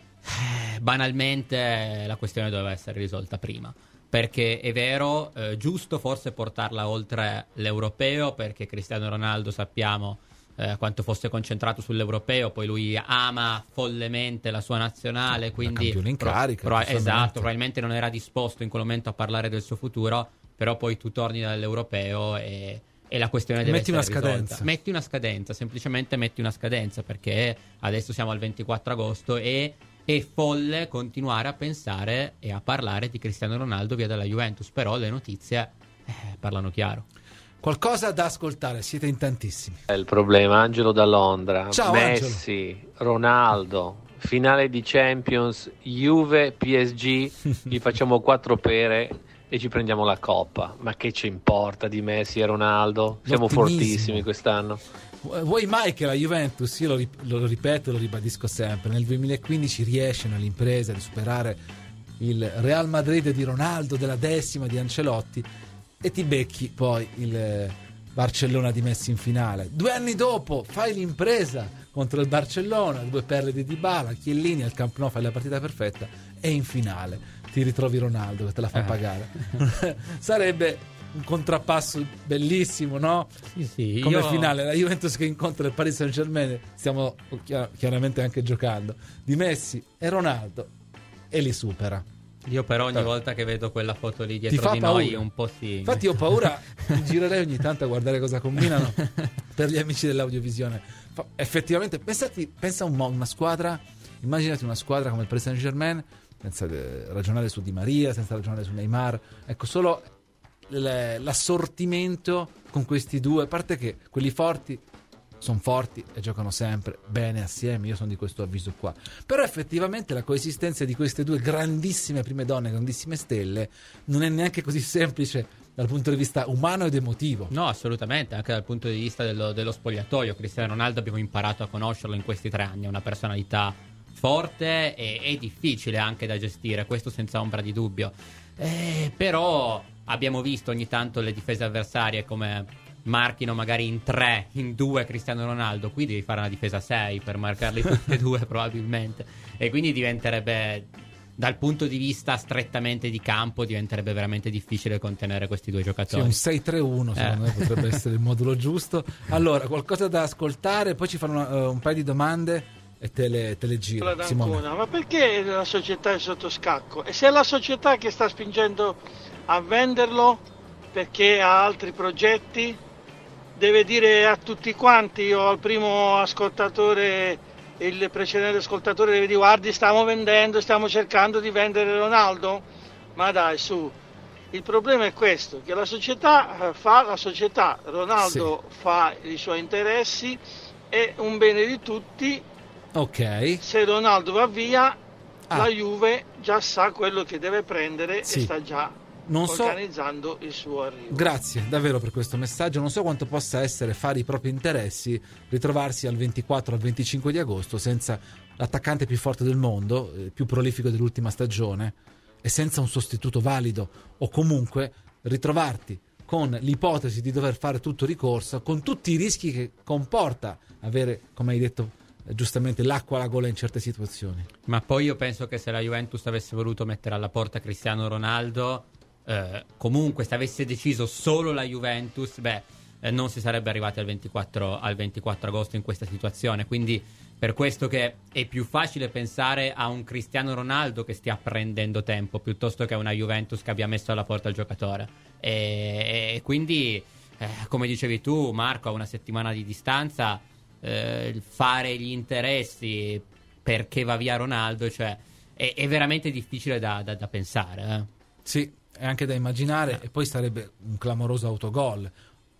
Eh, banalmente la questione doveva essere risolta prima. Perché è vero, eh, giusto forse portarla oltre l'europeo, perché Cristiano Ronaldo sappiamo eh, quanto fosse concentrato sull'europeo, poi lui ama follemente la sua nazionale, quindi campione in carica, pro- pro- esatto, probabilmente non era disposto in quel momento a parlare del suo futuro, però poi tu torni dall'europeo e, e la questione deve metti essere una risolta. scadenza. Metti una scadenza, semplicemente metti una scadenza, perché adesso siamo al ventiquattro agosto e è folle continuare a pensare e a parlare di Cristiano Ronaldo via dalla Juventus, però le notizie eh, parlano chiaro. Qualcosa da ascoltare, siete in tantissimi. È il problema, Angelo da Londra. Ciao, Messi, Angelo. Ronaldo, finale di Champions, Juve, P S G, gli facciamo quattro pere e ci prendiamo la coppa. Ma che ci importa di Messi e Ronaldo? Siamo fortissimi quest'anno. Vuoi mai che la Juventus, io lo, rip- lo ripeto e lo ribadisco sempre, nel duemilaquindici riesce nell'impresa di superare il Real Madrid di Ronaldo, della decima di Ancelotti, e ti becchi poi il Barcellona di Messi in finale. Due anni dopo fai l'impresa contro il Barcellona, due perle di Dybala, Chiellini al Camp Nou, fai la partita perfetta e in finale ti ritrovi Ronaldo che te la fa eh. pagare. Sarebbe un contrappasso bellissimo, no? Sì, sì, come io... finale la Juventus che incontra il Paris Saint-Germain, stiamo chiar- chiaramente anche giocando, di Messi e Ronaldo, e li supera. Io però ogni Però. volta che vedo quella foto lì Ti dietro fa di paura. noi un po' sì. Infatti ho paura, mi girerei ogni tanto a guardare cosa combinano per gli amici dell'audiovisione. Fa- effettivamente, pensati, pensa un mo- una squadra, immaginati una squadra come il Paris Saint-Germain, senza eh, ragionare su Di Maria, senza ragionare su Neymar, ecco, solo l- l'assortimento con questi due, a parte che quelli forti sono forti e giocano sempre bene assieme, io sono di questo avviso qua, però effettivamente la coesistenza di queste due grandissime prime donne, grandissime stelle, non è neanche così semplice dal punto di vista umano ed emotivo. No, assolutamente, anche dal punto di vista dello, dello spogliatoio. Cristiano Ronaldo abbiamo imparato a conoscerlo in questi tre anni, è una personalità forte e, e difficile anche da gestire, questo senza ombra di dubbio, eh, però abbiamo visto ogni tanto le difese avversarie come marchino magari in tre, in due Cristiano Ronaldo, qui devi fare una difesa a sei per marcarli tutti e due probabilmente, e quindi diventerebbe, dal punto di vista strettamente di campo, diventerebbe veramente difficile contenere questi due giocatori. Sì, un sei tre uno secondo eh. me potrebbe essere il modulo giusto. Allora, qualcosa da ascoltare, poi ci fanno una, uh, un paio di domande e te le, te le giro. Simone. Ma perché la società è sotto scacco? E se è la società che sta spingendo a venderlo perché ha altri progetti, deve dire a tutti quanti, io al primo ascoltatore, il precedente ascoltatore deve dire guardi stiamo vendendo, stiamo cercando di vendere Ronaldo, ma dai su, il problema è questo, che la società fa la società, Ronaldo sì. fa i suoi interessi, è un bene di tutti, ok. Se Ronaldo va via ah. la Juve già sa quello che deve prendere sì. e sta già non organizzando so... il suo arrivo. Grazie davvero per questo messaggio. Non so quanto possa essere fare i propri interessi, ritrovarsi al ventiquattro al venticinque di agosto senza l'attaccante più forte del mondo, eh, più prolifico dell'ultima stagione, e senza un sostituto valido, o comunque ritrovarti con l'ipotesi di dover fare tutto ricorso, con tutti i rischi che comporta avere, come hai detto eh, giustamente, l'acqua alla gola in certe situazioni. Ma poi io penso che se la Juventus avesse voluto mettere alla porta Cristiano Ronaldo, Eh, comunque se avesse deciso solo la Juventus, beh, eh, non si sarebbe arrivati al ventiquattro, al ventiquattro agosto in questa situazione. Quindi per questo che è più facile pensare a un Cristiano Ronaldo che stia prendendo tempo piuttosto che a una Juventus che abbia messo alla porta il giocatore. E, e quindi eh, come dicevi tu, Marco, a una settimana di distanza eh, fare gli interessi perché va via Ronaldo, cioè è, è veramente difficile da, da, da pensare eh. Sì, è anche da immaginare, e poi sarebbe un clamoroso autogol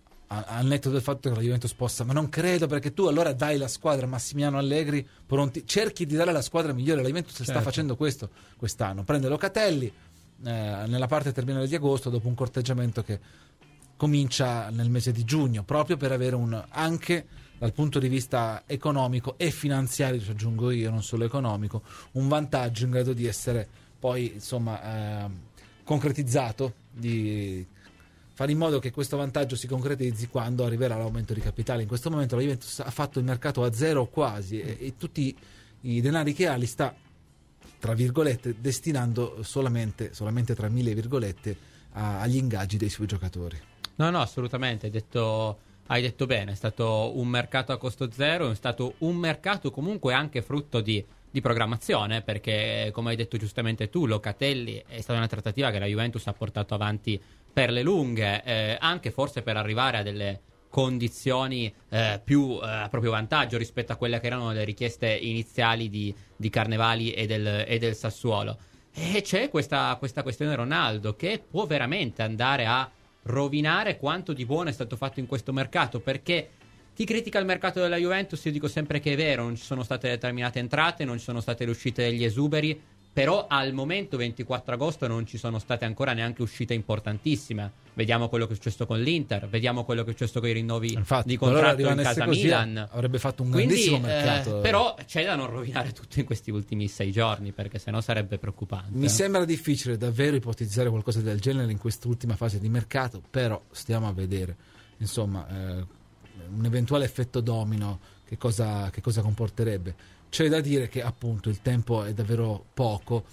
al netto del fatto che la Juventus possa, ma non credo, perché tu allora dai la squadra Massimiliano Allegri pronti, cerchi di dare la squadra migliore. La Juventus certo. sta facendo questo quest'anno, prende Locatelli eh, nella parte terminale di agosto dopo un corteggiamento che comincia nel mese di giugno, proprio per avere un, anche dal punto di vista economico e finanziario, ci aggiungo io, non solo economico, un vantaggio in grado di essere poi insomma eh, concretizzato, di fare in modo che questo vantaggio si concretizzi quando arriverà l'aumento di capitale. In questo momento la Juventus ha fatto il mercato a zero quasi e, e tutti i denari che ha li sta, tra virgolette, destinando solamente, solamente tra mille virgolette, a, agli ingaggi dei suoi giocatori. No, no, assolutamente, hai detto, hai detto bene, è stato un mercato a costo zero, è stato un mercato comunque anche frutto di, di programmazione, perché come hai detto giustamente tu, Locatelli è stata una trattativa che la Juventus ha portato avanti per le lunghe, eh, anche forse per arrivare a delle condizioni eh, più eh, a proprio vantaggio rispetto a quelle che erano le richieste iniziali di, di Carnevali e del, e del Sassuolo. E c'è questa, questa questione Ronaldo che può veramente andare a rovinare quanto di buono è stato fatto in questo mercato, perché chi critica il mercato della Juventus, io dico sempre che è vero, non ci sono state determinate entrate, non ci sono state le uscite degli esuberi, però al momento ventiquattro agosto non ci sono state ancora neanche uscite importantissime. Vediamo quello che è successo con l'Inter, vediamo quello che è successo con i rinnovi Infatti, di contratto in casa così, Milan. Avrebbe fatto un Quindi, grandissimo mercato. Eh, però c'è da non rovinare tutto in questi ultimi sei giorni, perché sennò sarebbe preoccupante. Mi sembra difficile davvero ipotizzare qualcosa del genere in quest'ultima fase di mercato, però stiamo a vedere. Insomma, eh, un eventuale effetto domino che cosa, che cosa comporterebbe. C'è da dire che appunto il tempo è davvero poco.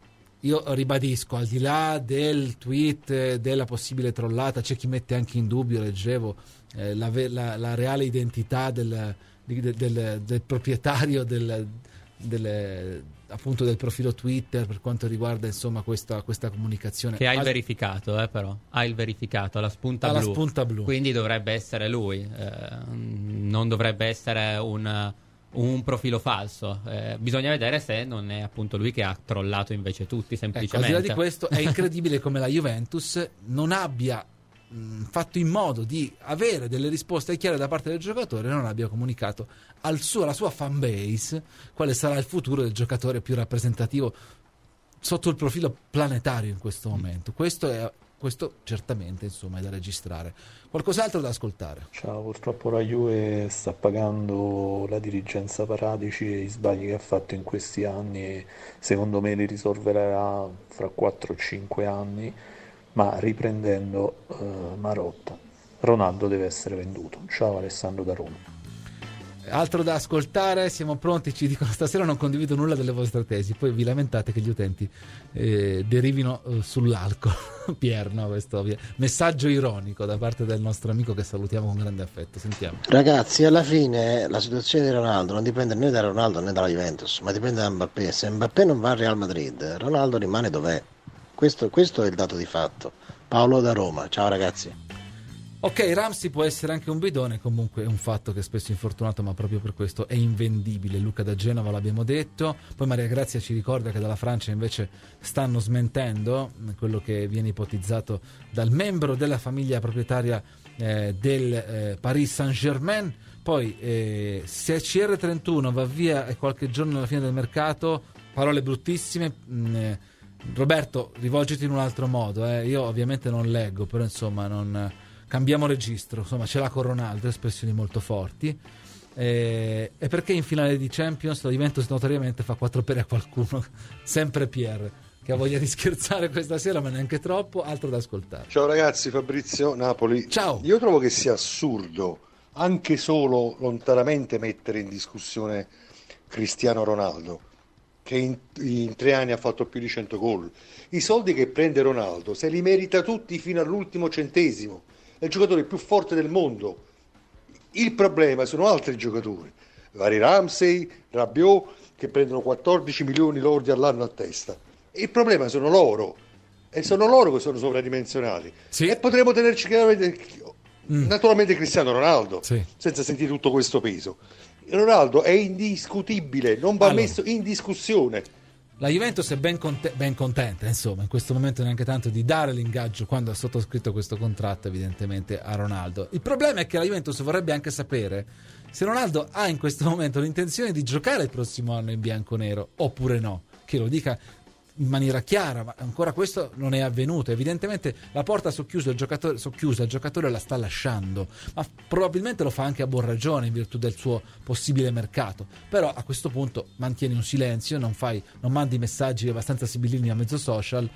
Io ribadisco, al di là del tweet, della possibile trollata, c'è chi mette anche in dubbio, leggevo, eh, la, la, la reale identità del, del, del, del proprietario del, del, appunto del profilo Twitter per quanto riguarda insomma questa, questa comunicazione. Che ha il al... verificato, eh, però ha il verificato, la spunta alla blu. spunta blu. Quindi dovrebbe essere lui, eh, non dovrebbe essere un... un profilo falso. Eh, bisogna vedere se non è appunto lui che ha trollato invece tutti semplicemente. Ecco, al di là di questo è incredibile come la Juventus non abbia mh, fatto in modo di avere delle risposte chiare da parte del giocatore e non abbia comunicato al suo, alla sua fan base quale sarà il futuro del giocatore più rappresentativo sotto il profilo planetario in questo momento. Questo è Questo certamente insomma è da registrare. Qualcos'altro da ascoltare? Ciao, purtroppo la Juve sta pagando la dirigenza Paratici e gli sbagli che ha fatto in questi anni e secondo me li risolverà fra quattro cinque anni, ma riprendendo uh, Marotta. Ronaldo deve essere venduto. Ciao, Alessandro da Roma. Altro da ascoltare, siamo pronti, ci dicono stasera non condivido nulla delle vostre tesi, poi vi lamentate che gli utenti eh, derivino eh, sull'alcol. Pier, no, questo ovvio. Messaggio ironico da parte del nostro amico che salutiamo con grande affetto, sentiamo. Ragazzi, alla fine la situazione di Ronaldo non dipende né da Ronaldo né dalla Juventus, ma dipende da Mbappé. Se Mbappé non va al Real Madrid, Ronaldo rimane dov'è. Questo, questo è il dato di fatto. Paolo da Roma, ciao ragazzi. Ok, Ramsey può essere anche un bidone, comunque è un fatto che è spesso infortunato, ma proprio per questo è invendibile. Luca da Genova l'abbiamo detto, poi Maria Grazia ci ricorda che dalla Francia invece stanno smentendo quello che viene ipotizzato dal membro della famiglia proprietaria eh, del eh, Paris Saint-Germain. Poi eh, se C R trentuno va via e qualche giorno alla fine del mercato, parole bruttissime. mh, eh, Roberto, rivolgiti in un altro modo, eh. Io ovviamente non leggo, però insomma non... Cambiamo registro, insomma ce l'ha con Ronaldo, espressioni molto forti. E, e perché in finale di Champions la Juventus notoriamente fa quattro pere a qualcuno? Sempre Pier, che ha voglia di scherzare questa sera, ma neanche troppo. Altro da ascoltare. Ciao ragazzi, Fabrizio, Napoli. Ciao. Io trovo che sia assurdo anche solo lontanamente mettere in discussione Cristiano Ronaldo, che in, in tre anni ha fatto più di cento gol. I soldi che prende Ronaldo se li merita tutti fino all'ultimo centesimo. È il giocatore più forte del mondo. Il problema sono altri giocatori, vari Ramsey, Rabiot, che prendono quattordici milioni lordi all'anno a testa. Il problema sono loro, e sono loro che sono sovradimensionati. Sì. E potremmo tenerci chiaramente, mm. naturalmente Cristiano Ronaldo, sì. senza sentire tutto questo peso. Ronaldo è indiscutibile, non va allora. messo in discussione. La Juventus è ben, conte- ben contenta, insomma, in questo momento neanche tanto di dare l'ingaggio quando ha sottoscritto questo contratto, evidentemente, a Ronaldo. Il problema è che la Juventus vorrebbe anche sapere se Ronaldo ha in questo momento l'intenzione di giocare il prossimo anno in bianconero oppure no, che lo dica in maniera chiara, ma ancora questo non è avvenuto. Evidentemente la porta socchiusa, il giocatore, socchiusa, il giocatore la sta lasciando, ma probabilmente lo fa anche a buon ragione in virtù del suo possibile mercato. Però a questo punto mantieni un silenzio, non fai, non mandi messaggi abbastanza sibillini a mezzo social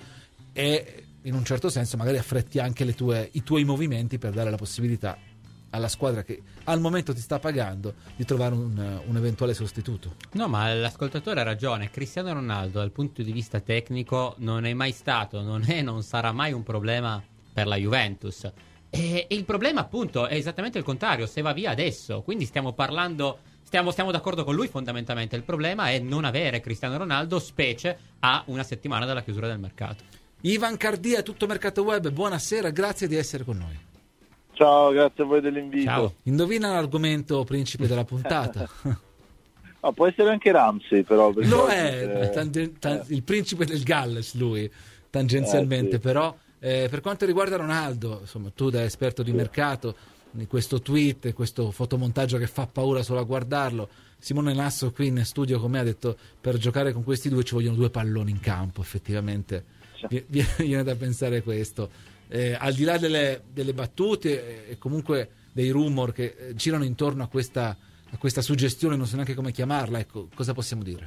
e in un certo senso magari affretti anche le tue, i tuoi movimenti per dare la possibilità alla squadra che al momento ti sta pagando di trovare un, un eventuale sostituto. No, ma l'ascoltatore ha ragione. Cristiano Ronaldo dal punto di vista tecnico non è mai stato, non è, non sarà mai un problema per la Juventus. E, e il problema appunto è esattamente il contrario, se va via adesso. Quindi stiamo parlando, stiamo, stiamo d'accordo con lui fondamentalmente. Il problema è non avere Cristiano Ronaldo, specie a una settimana dalla chiusura del mercato. Ivan Cardia, Tutto Mercato Web, buonasera, grazie di essere con noi. Ciao, grazie a voi dell'invito. Ciao. Indovina l'argomento principe della puntata. No, può essere anche Ramsey, però. Lo è, tange- tan- il principe del Galles, lui, tangenzialmente, eh, sì. però. Eh, per quanto riguarda Ronaldo, insomma, tu da esperto di sì. mercato, questo tweet, questo fotomontaggio che fa paura solo a guardarlo. Simone Nasso qui in studio con me ha detto per giocare con questi due ci vogliono due palloni in campo, effettivamente. Sì. Viene da pensare questo. Eh, al di là delle, delle battute e eh, comunque dei rumor che eh, girano intorno a questa, a questa suggestione, non so neanche come chiamarla, ecco, cosa possiamo dire?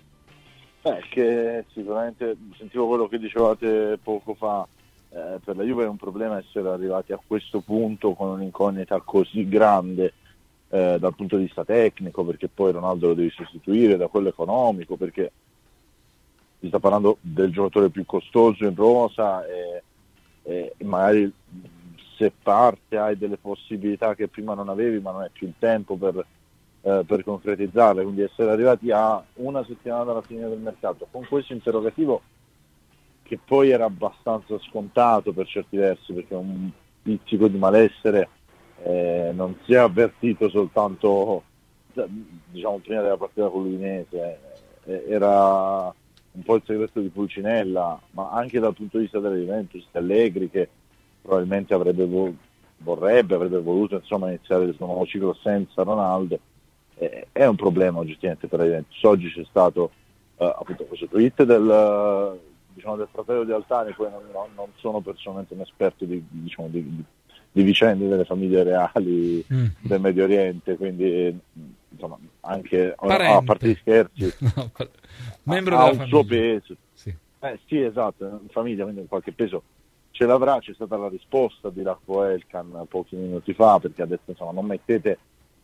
Beh, che sicuramente sentivo quello che dicevate poco fa, eh, per la Juve è un problema essere arrivati a questo punto con un'incognita così grande eh, dal punto di vista tecnico, perché poi Ronaldo lo devi sostituire, da quello economico, perché si sta parlando del giocatore più costoso in rosa e e magari se parte hai delle possibilità che prima non avevi, ma non hai più il tempo per, eh, per concretizzarle, quindi essere arrivati a una settimana dalla fine del mercato con questo interrogativo che poi era abbastanza scontato per certi versi, perché un pizzico di malessere eh, non si è avvertito soltanto, diciamo, prima della partita con l'Udinese, eh, era un po' il segreto di Pulcinella, ma anche dal punto di vista della Juventus, Allegri, che probabilmente avrebbe vo- vorrebbe, avrebbe voluto insomma iniziare il suo nuovo ciclo senza Ronaldo, eh, è un problema oggettivamente per la Juventus. Oggi c'è stato eh, appunto questo tweet del, diciamo, del fratello di Altani, poi non, non, non sono personalmente un esperto di, diciamo, di, di, di vicende delle famiglie reali mm. del Medio Oriente, quindi insomma anche a, a parte gli scherzi no, membro ha della un famiglia. suo peso, sì. Eh, sì esatto, in famiglia, quindi qualche peso ce l'avrà. C'è stata la risposta di Raffaele Elkan pochi minuti fa, perché ha detto insomma non mettete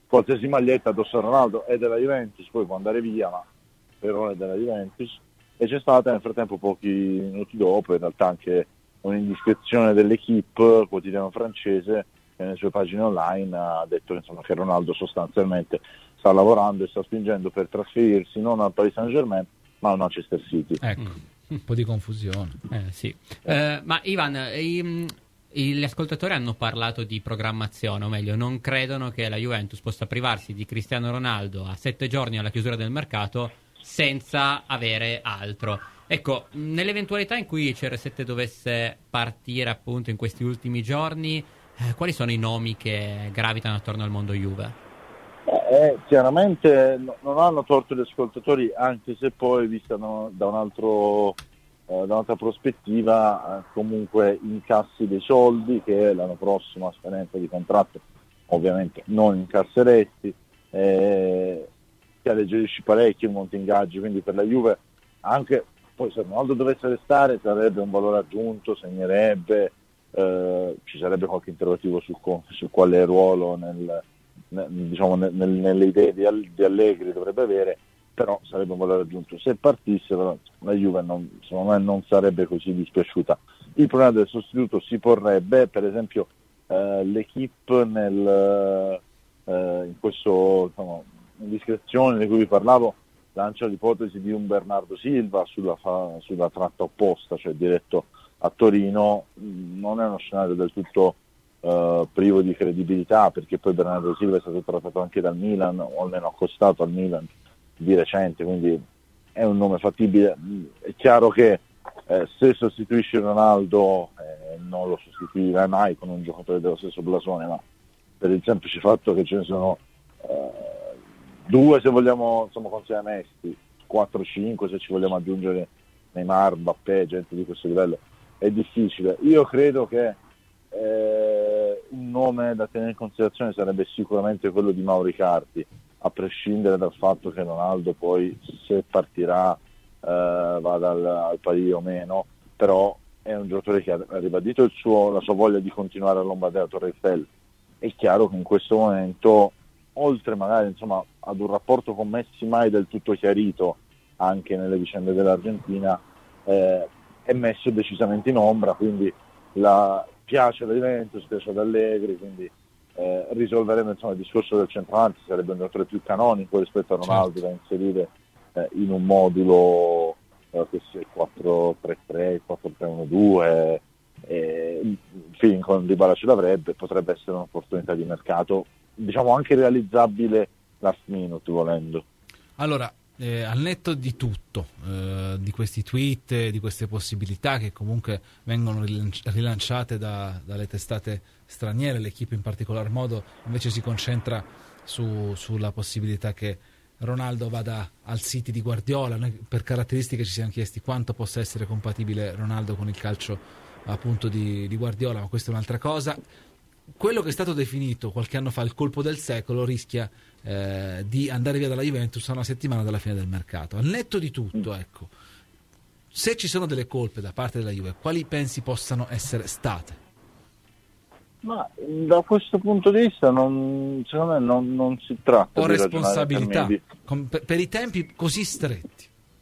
qualsiasi maglietta addosso a Ronaldo è della Juventus, poi può andare via, ma per ora è della Juventus. E c'è stata nel frattempo, pochi minuti dopo, in realtà anche un'indiscrezione dell'Equipe, quotidiano francese, che nelle sue pagine online ha detto insomma, che Ronaldo sostanzialmente sta lavorando e sta spingendo per trasferirsi non al Paris Saint-Germain ma al Manchester City. Ecco, un po' di confusione. Eh, sì. Eh, ma Ivan, i, i, gli ascoltatori hanno parlato di programmazione, o meglio, non credono che la Juventus possa privarsi di Cristiano Ronaldo a sette giorni alla chiusura del mercato senza avere altro. Ecco, nell'eventualità in cui C R sette dovesse partire appunto in questi ultimi giorni, eh, quali sono i nomi che gravitano attorno al mondo Juve? Eh, chiaramente no, non hanno torto gli ascoltatori, anche se poi vista no, da un altro eh, da un'altra prospettiva, eh, comunque incassi dei soldi che l'anno prossimo a scadenza di contratto ovviamente non incasseresti, eh, ti alleggerisci parecchio in monte ingaggi, quindi per la Juve anche poi se Ronaldo dovesse restare sarebbe un valore aggiunto, segnerebbe, eh, ci sarebbe qualche interrogativo su, su quale ruolo nel, nel, diciamo, nel, nelle idee di, di Allegri dovrebbe avere, però sarebbe un valore aggiunto. Se partisse però, la Juve non, secondo me non sarebbe così dispiaciuta. Il problema del sostituto si porrebbe, per esempio eh, l'Equipe nel, eh, in questo insomma, indiscrezione di cui vi parlavo lancia l'ipotesi di un Bernardo Silva sulla, fa, sulla tratta opposta, cioè diretto a Torino. Non è uno scenario del tutto uh, privo di credibilità, perché poi Bernardo Silva è stato trattato anche dal Milan, o almeno accostato al Milan di recente, quindi è un nome fattibile. È chiaro che eh, se sostituisci Ronaldo eh, non lo sostituirai mai con un giocatore dello stesso blasone, ma per il semplice fatto che ce ne sono eh, due, se vogliamo insomma considerare onesti, quattro cinque se ci vogliamo aggiungere Neymar, Mbappé, gente di questo livello, è difficile. Io credo che eh, un nome da tenere in considerazione sarebbe sicuramente quello di Mauro Icardi, a prescindere dal fatto che Ronaldo poi, se partirà, eh, vada al, al Paris o meno, però è un giocatore che ha ribadito il suo, la sua voglia di continuare a Lombardea Torre Eiffel. È chiaro che in questo momento, oltre magari insomma ad un rapporto con Messi mai del tutto chiarito anche nelle vicende dell'Argentina, eh, è messo decisamente in ombra, quindi la, piace ad Juventus, piace ad Allegri, quindi eh, risolveremo insomma il discorso del centravanti, sarebbe un giocatore più canonico rispetto a Ronaldo, certo, da inserire eh, in un modulo eh, che sia il quattro tre tre, il quattro tre uno due, eh, il film con Dybala ce l'avrebbe, potrebbe essere un'opportunità di mercato, diciamo anche realizzabile last minute volendo. Allora, eh, al netto di tutto, eh, di questi tweet, eh, di queste possibilità che comunque vengono rilanci- rilanciate da, dalle testate straniere, l'Equipe in particolar modo invece si concentra su, sulla possibilità che Ronaldo vada al City di Guardiola. Noi per caratteristiche ci siamo chiesti quanto possa essere compatibile Ronaldo con il calcio appunto di, di Guardiola, ma questa è un'altra cosa. Quello che è stato definito qualche anno fa il colpo del secolo rischia eh, di andare via dalla Juventus a una settimana dalla fine del mercato. Al netto di tutto, ecco, se ci sono delle colpe da parte della Juve, quali pensi possano essere state? Ma da questo punto di vista non, secondo me non, non si tratta o di responsabilità di... con, per, per i tempi così stretti.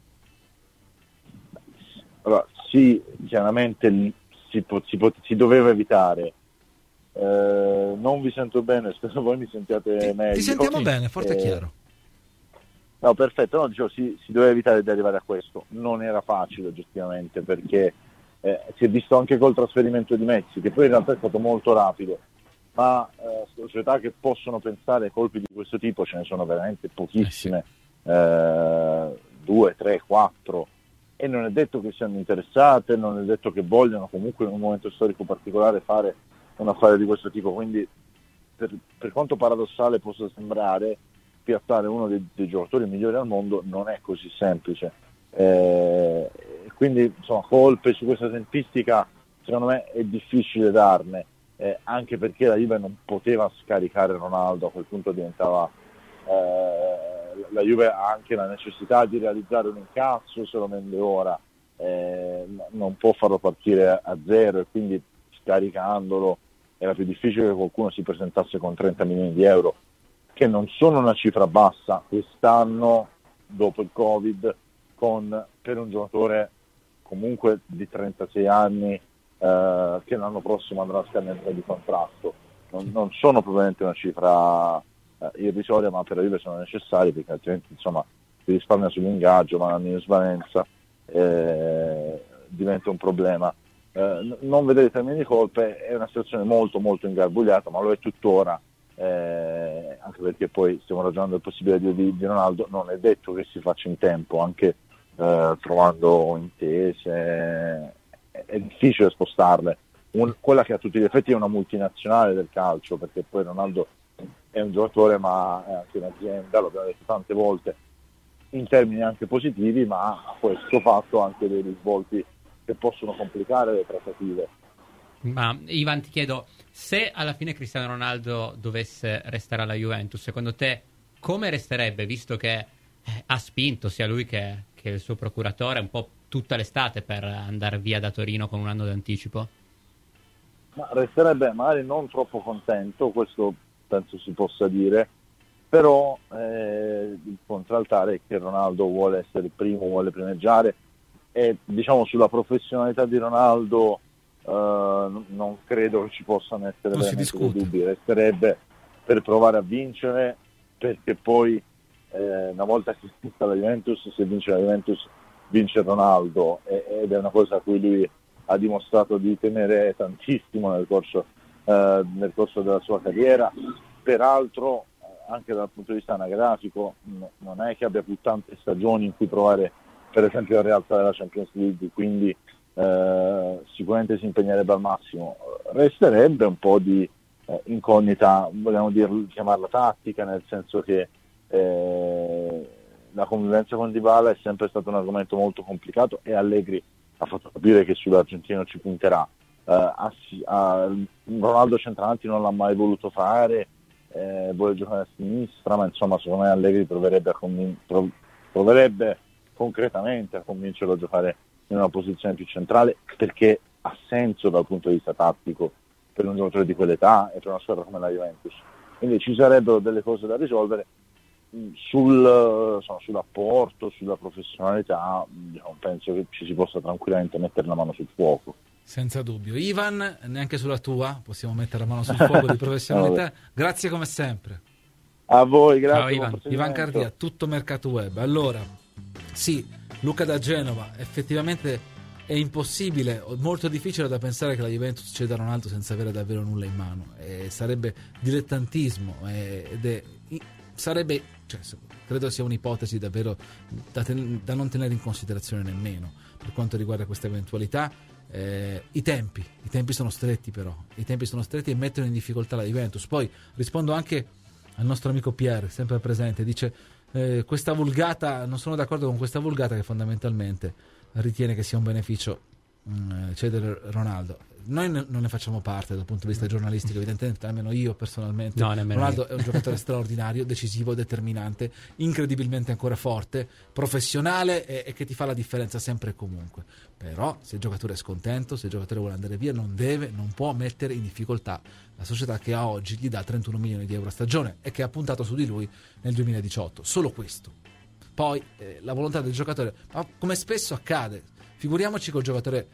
Allora, sì, chiaramente si, po- si, po- si doveva evitare. Eh, non vi sento bene, spero voi mi sentiate ti, meglio. Ti sentiamo sì. bene, forte e eh, chiaro. No, perfetto, no, dicevo, si, si doveva evitare di arrivare a questo. Non era facile oggettivamente, perché eh, si è visto anche col trasferimento di Messi, che poi in realtà è stato molto rapido, ma eh, società che possono pensare a colpi di questo tipo ce ne sono veramente pochissime, eh, due, tre, quattro, e non è detto che siano interessate, non è detto che vogliano comunque in un momento storico particolare fare un affare di questo tipo, quindi per, per quanto paradossale possa sembrare, piazzare uno dei, dei giocatori migliori al mondo non è così semplice, eh, quindi insomma colpe su questa tempistica secondo me è difficile darne, eh, anche perché la Juve non poteva scaricare Ronaldo, a quel punto diventava eh, la Juve ha anche la necessità di realizzare un incasso, se lo vende ora eh, non può farlo partire a zero, e quindi scaricandolo era più difficile che qualcuno si presentasse con trenta milioni di euro che non sono una cifra bassa quest'anno dopo il Covid, con, per un giocatore comunque di trentasei anni eh, che l'anno prossimo andrà a scadenza di contratto. Non, non sono probabilmente una cifra eh, irrisoria, ma per la Juve sono necessari, perché altrimenti insomma si risparmia sull'ingaggio, ma la minusvalenza eh, diventa un problema. Eh, non vedere i termini di colpe è una situazione molto molto ingarbugliata, ma lo è tuttora, eh, anche perché poi stiamo ragionando del possibile di, di Ronaldo, non è detto che si faccia in tempo, anche eh, trovando intese è, è difficile spostarle. Un, quella che a tutti gli effetti è una multinazionale del calcio, perché poi Ronaldo è un giocatore ma è anche un'azienda, lo abbiamo detto tante volte, in termini anche positivi, ma ha questo fatto anche dei risvolti che possono complicare le trattative. Ma Ivan, ti chiedo, se alla fine Cristiano Ronaldo dovesse restare alla Juventus, secondo te come resterebbe, visto che eh, ha spinto sia lui che, che il suo procuratore un po' tutta l'estate per andare via da Torino con un anno d'anticipo? Ma resterebbe magari non troppo contento, questo penso si possa dire, però eh, il contraltare è che Ronaldo vuole essere il primo, vuole primeggiare, e diciamo sulla professionalità di Ronaldo eh, non credo che ci possano essere veramente dei dubbi. Resterebbe per provare a vincere, perché poi eh, una volta che sta la Juventus, se vince la Juventus vince Ronaldo, ed è una cosa a cui lui ha dimostrato di tenere tantissimo nel corso, eh, nel corso della sua carriera. Peraltro anche dal punto di vista anagrafico no, non è che abbia più tante stagioni in cui provare per esempio a rialzare la Champions League, quindi eh, sicuramente si impegnerebbe al massimo. Resterebbe un po' di eh, incognita, vogliamo dire, chiamarla tattica, nel senso che eh, la convivenza con Dybala è sempre stato un argomento molto complicato, e Allegri ha fatto capire che sull'argentino ci punterà. Uh, a, a, Ronaldo centravanti non l'ha mai voluto fare, eh, vuole giocare a sinistra, ma insomma secondo me Allegri proverebbe, a convin- prov- proverebbe concretamente a convincerlo a giocare in una posizione più centrale, perché ha senso dal punto di vista tattico per un giocatore di quell'età e per una squadra come la Juventus. Quindi ci sarebbero delle cose da risolvere. Sul, insomma, sull'apporto, sulla professionalità, diciamo, penso che ci si possa tranquillamente mettere la mano sul fuoco. Senza dubbio. Ivan, neanche sulla tua possiamo mettere la mano sul fuoco di professionalità. Grazie come sempre. A voi, grazie. Ciao Ivan. Ivan Cardia, Tutto Mercato Web. Allora, sì, Luca da Genova, effettivamente è impossibile, molto difficile da pensare che la Juventus ceda Ronaldo senza avere davvero nulla in mano. E sarebbe dilettantismo ed è sarebbe, cioè, credo sia un'ipotesi davvero da, ten- da non tenere in considerazione nemmeno per quanto riguarda questa eventualità. Eh, i tempi i tempi sono stretti, però i tempi sono stretti e mettono in difficoltà la Juventus. Poi rispondo anche al nostro amico Pierre, sempre presente, dice eh, questa vulgata, non sono d'accordo con questa vulgata che fondamentalmente ritiene che sia un beneficio mh, cedere Ronaldo. Noi ne, non ne facciamo parte dal punto di vista giornalistico, evidentemente, almeno io personalmente. No, Ronaldo io. è un giocatore straordinario, decisivo, determinante, incredibilmente ancora forte, professionale e, e che ti fa la differenza sempre e comunque. Però se il giocatore è scontento, se il giocatore vuole andare via, non deve, non può mettere in difficoltà la società che a oggi gli dà trentuno milioni di euro a stagione e che ha puntato su di lui nel duemiladiciotto. Solo questo. Poi eh, la volontà del giocatore, ma come spesso accade, figuriamoci col giocatore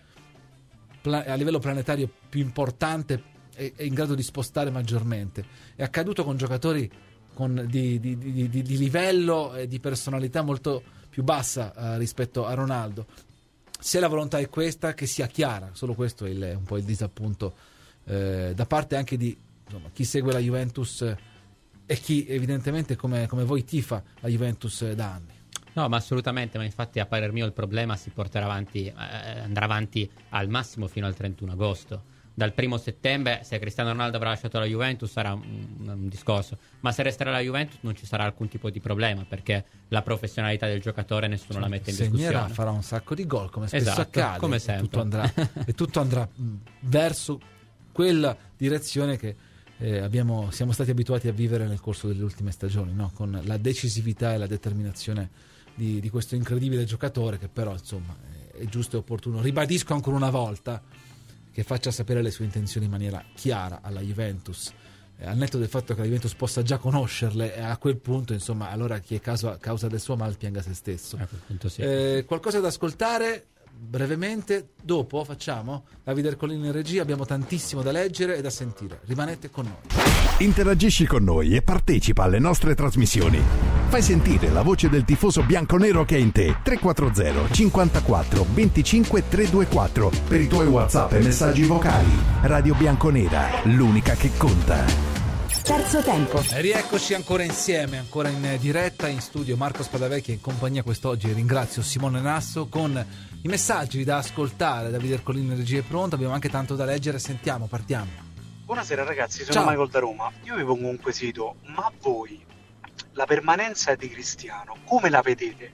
a livello planetario più importante e in grado di spostare maggiormente. È accaduto con giocatori con di, di, di, di, di livello e di personalità molto più bassa uh, rispetto a Ronaldo. Se la volontà è questa, che sia chiara, solo questo è il, un po' il disappunto eh, da parte anche di insomma, chi segue la Juventus eh, e chi evidentemente come, come voi tifa la Juventus eh, da anni. No, ma assolutamente, ma infatti a parer mio il problema si porterà avanti, eh, andrà avanti al massimo fino al trentuno agosto. Dal primo settembre, se Cristiano Ronaldo avrà lasciato la Juventus sarà un, un discorso, ma se resterà la Juventus non ci sarà alcun tipo di problema, perché la professionalità del giocatore nessuno cioè, la mette in discussione. Segnerà, farà un sacco di gol come spesso esatto, accade, come sempre. Tutto andrà, e tutto andrà verso quella direzione che eh, abbiamo, siamo stati abituati a vivere nel corso delle ultime stagioni, no? Con la decisività e la determinazione Di, di questo incredibile giocatore, che però insomma è giusto e opportuno, ribadisco ancora una volta, che faccia sapere le sue intenzioni in maniera chiara alla Juventus, eh, al netto del fatto che la Juventus possa già conoscerle, e a quel punto insomma allora chi è caso, causa del suo mal pianga se stesso. Sì. Eh, qualcosa da ascoltare brevemente, dopo facciamo Davide Ercolini in regia, abbiamo tantissimo da leggere e da sentire, rimanete con noi. Interagisci con noi e partecipa alle nostre trasmissioni. Fai sentire la voce del tifoso bianconero che è in te. tre quattro zero cinquantaquattro venticinque trecentoventiquattro per i tuoi WhatsApp e messaggi vocali. Radio Bianconera, l'unica che conta. Terzo tempo. E rieccoci ancora insieme, ancora in diretta in studio Marco Spadavecchia in compagnia quest'oggi. Ringrazio Simone Nasso con i messaggi da ascoltare. Davide Ercolini in regia è pronto, abbiamo anche tanto da leggere. Sentiamo, partiamo. Buonasera ragazzi, sono Ciao. Michael da Roma. Io vi pongo un quesito, ma voi la permanenza di Cristiano come la vedete?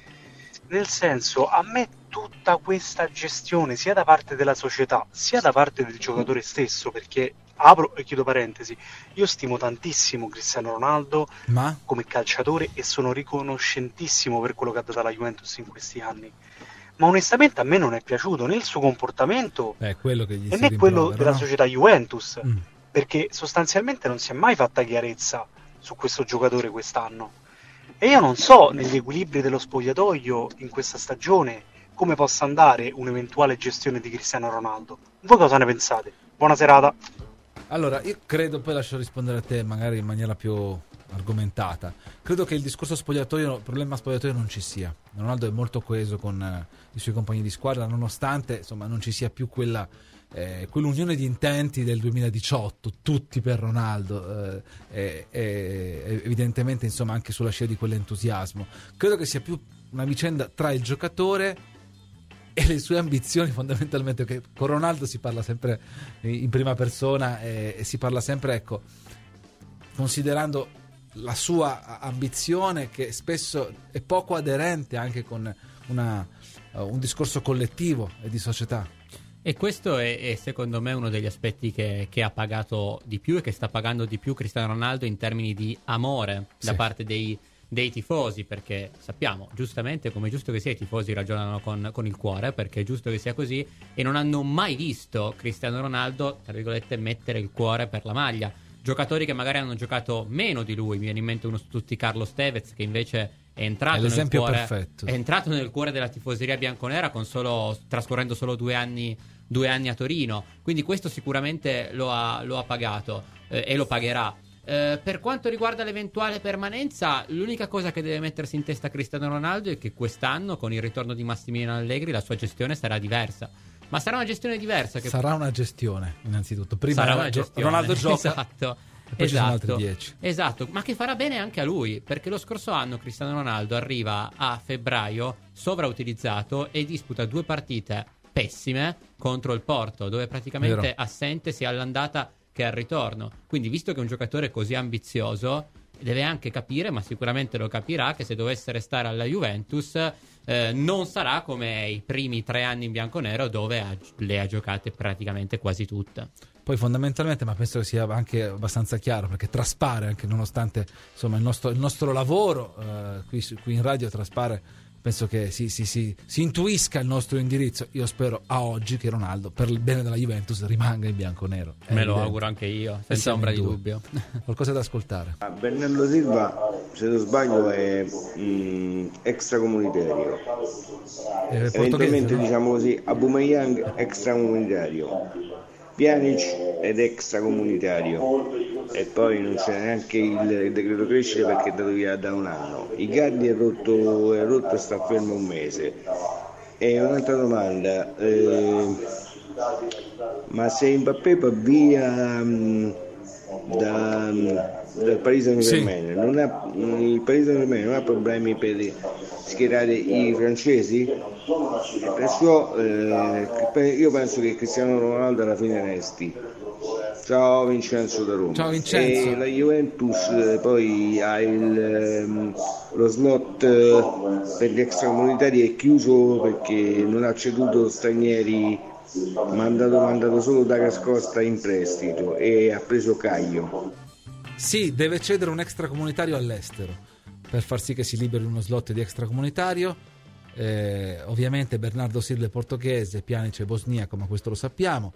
Nel senso, a me tutta questa gestione sia da parte della società sia da parte del giocatore stesso, perché apro e chiudo parentesi, io stimo tantissimo Cristiano Ronaldo Ma? come calciatore e sono riconoscentissimo per quello che ha dato alla Juventus in questi anni, ma onestamente a me non è piaciuto né il suo comportamento È quello che gli e si né quello rimprovera, della no? società Juventus, Mm. perché sostanzialmente non si è mai fatta chiarezza su questo giocatore quest'anno e io non so negli equilibri dello spogliatoio in questa stagione come possa andare un'eventuale gestione di Cristiano Ronaldo. Voi cosa ne pensate? Buona serata. Allora, io credo, poi lascio rispondere a te magari in maniera più argomentata. Credo che il discorso spogliatoio, il problema spogliatoio non ci sia. Ronaldo è molto coeso con eh, i suoi compagni di squadra, nonostante insomma non ci sia più quella eh, quell'unione di intenti del duemiladiciotto, tutti per Ronaldo, eh, e, e, evidentemente insomma anche sulla scia di quell'entusiasmo. Credo che sia più una vicenda tra il giocatore e le sue ambizioni, fondamentalmente, che con Ronaldo si parla sempre in prima persona e, e si parla sempre, ecco, considerando la sua ambizione che spesso è poco aderente anche con una, uh, un discorso collettivo e di società. E questo è, è secondo me uno degli aspetti che, che ha pagato di più e che sta pagando di più Cristiano Ronaldo in termini di amore da Sì. parte dei, dei tifosi, perché sappiamo giustamente, come è giusto che sia, i tifosi ragionano con, con il cuore, perché è giusto che sia così, e non hanno mai visto Cristiano Ronaldo, tra virgolette, mettere il cuore per la maglia. Giocatori che magari hanno giocato meno di lui, mi viene in mente uno su tutti, Carlos Tevez, che invece è entrato, È nel l'esempio cuore, perfetto. è entrato nel cuore della tifoseria bianconera con solo, trascorrendo solo due anni, due anni a Torino, quindi questo sicuramente lo ha, lo ha pagato eh, e lo pagherà. Eh, per quanto riguarda l'eventuale permanenza, l'unica cosa che deve mettersi in testa Cristiano Ronaldo è che quest'anno, con il ritorno di Massimiliano Allegri, la sua gestione sarà diversa. Ma sarà una gestione diversa. Che... Sarà una gestione, innanzitutto. Prima sarà era una gio- gestione. Ronaldo gioca, esatto. e poi ci sono altri Esatto, dieci. esatto, ma che farà bene anche a lui, perché lo scorso anno Cristiano Ronaldo arriva a febbraio sovrautilizzato e disputa due partite pessime contro il Porto, dove praticamente Vero. assente sia all'andata che al ritorno. Quindi, visto che è un giocatore così ambizioso, deve anche capire, ma sicuramente lo capirà, che se dovesse restare alla Juventus eh, non sarà come i primi tre anni in bianconero, dove ha, le ha giocate praticamente quasi tutte. Poi fondamentalmente, ma penso che sia anche abbastanza chiaro, perché traspare, anche nonostante insomma il nostro, il nostro lavoro eh, qui, su- qui in radio traspare, penso che si, si, si, si intuisca il nostro indirizzo. Io spero a oggi che Ronaldo, per il bene della Juventus, rimanga in bianconero. È Me lo evidente. auguro anche io, E senza siamo ombra in di due. dubbio. Qualcosa da ascoltare. Bernardo Silva, se non sbaglio, è mm, extracomunitario. È portoghese, Eventualmente, no? diciamo così, Aubameyang extracomunitario, Pjanic ed extracomunitario, e poi non c'è neanche il decreto crescita perché è dato via da un anno. Icardi è rotto, è rotto e sta fermo un mese. E un'altra domanda, eh, ma se Mbappé va via mh, da, dal Paris Saint-Germain, Sì. non ha, il Paris Saint-Germain non ha problemi per schierare i francesi? E perciò eh, io penso che Cristiano Ronaldo alla fine resti. Ciao Vincenzo da Roma. Ciao Vincenzo. E la Juventus eh, poi ha il, ehm, lo slot eh, per gli extracomunitari è chiuso perché non ha ceduto stranieri, ma ha mandato, mandato solo Douglas Costa in prestito e ha preso Caglio. Sì, deve cedere un extracomunitario all'estero per far sì che si liberi uno slot di extracomunitario. Eh, ovviamente Bernardo Silva è portoghese, Pjanic è bosniaco, ma questo lo sappiamo.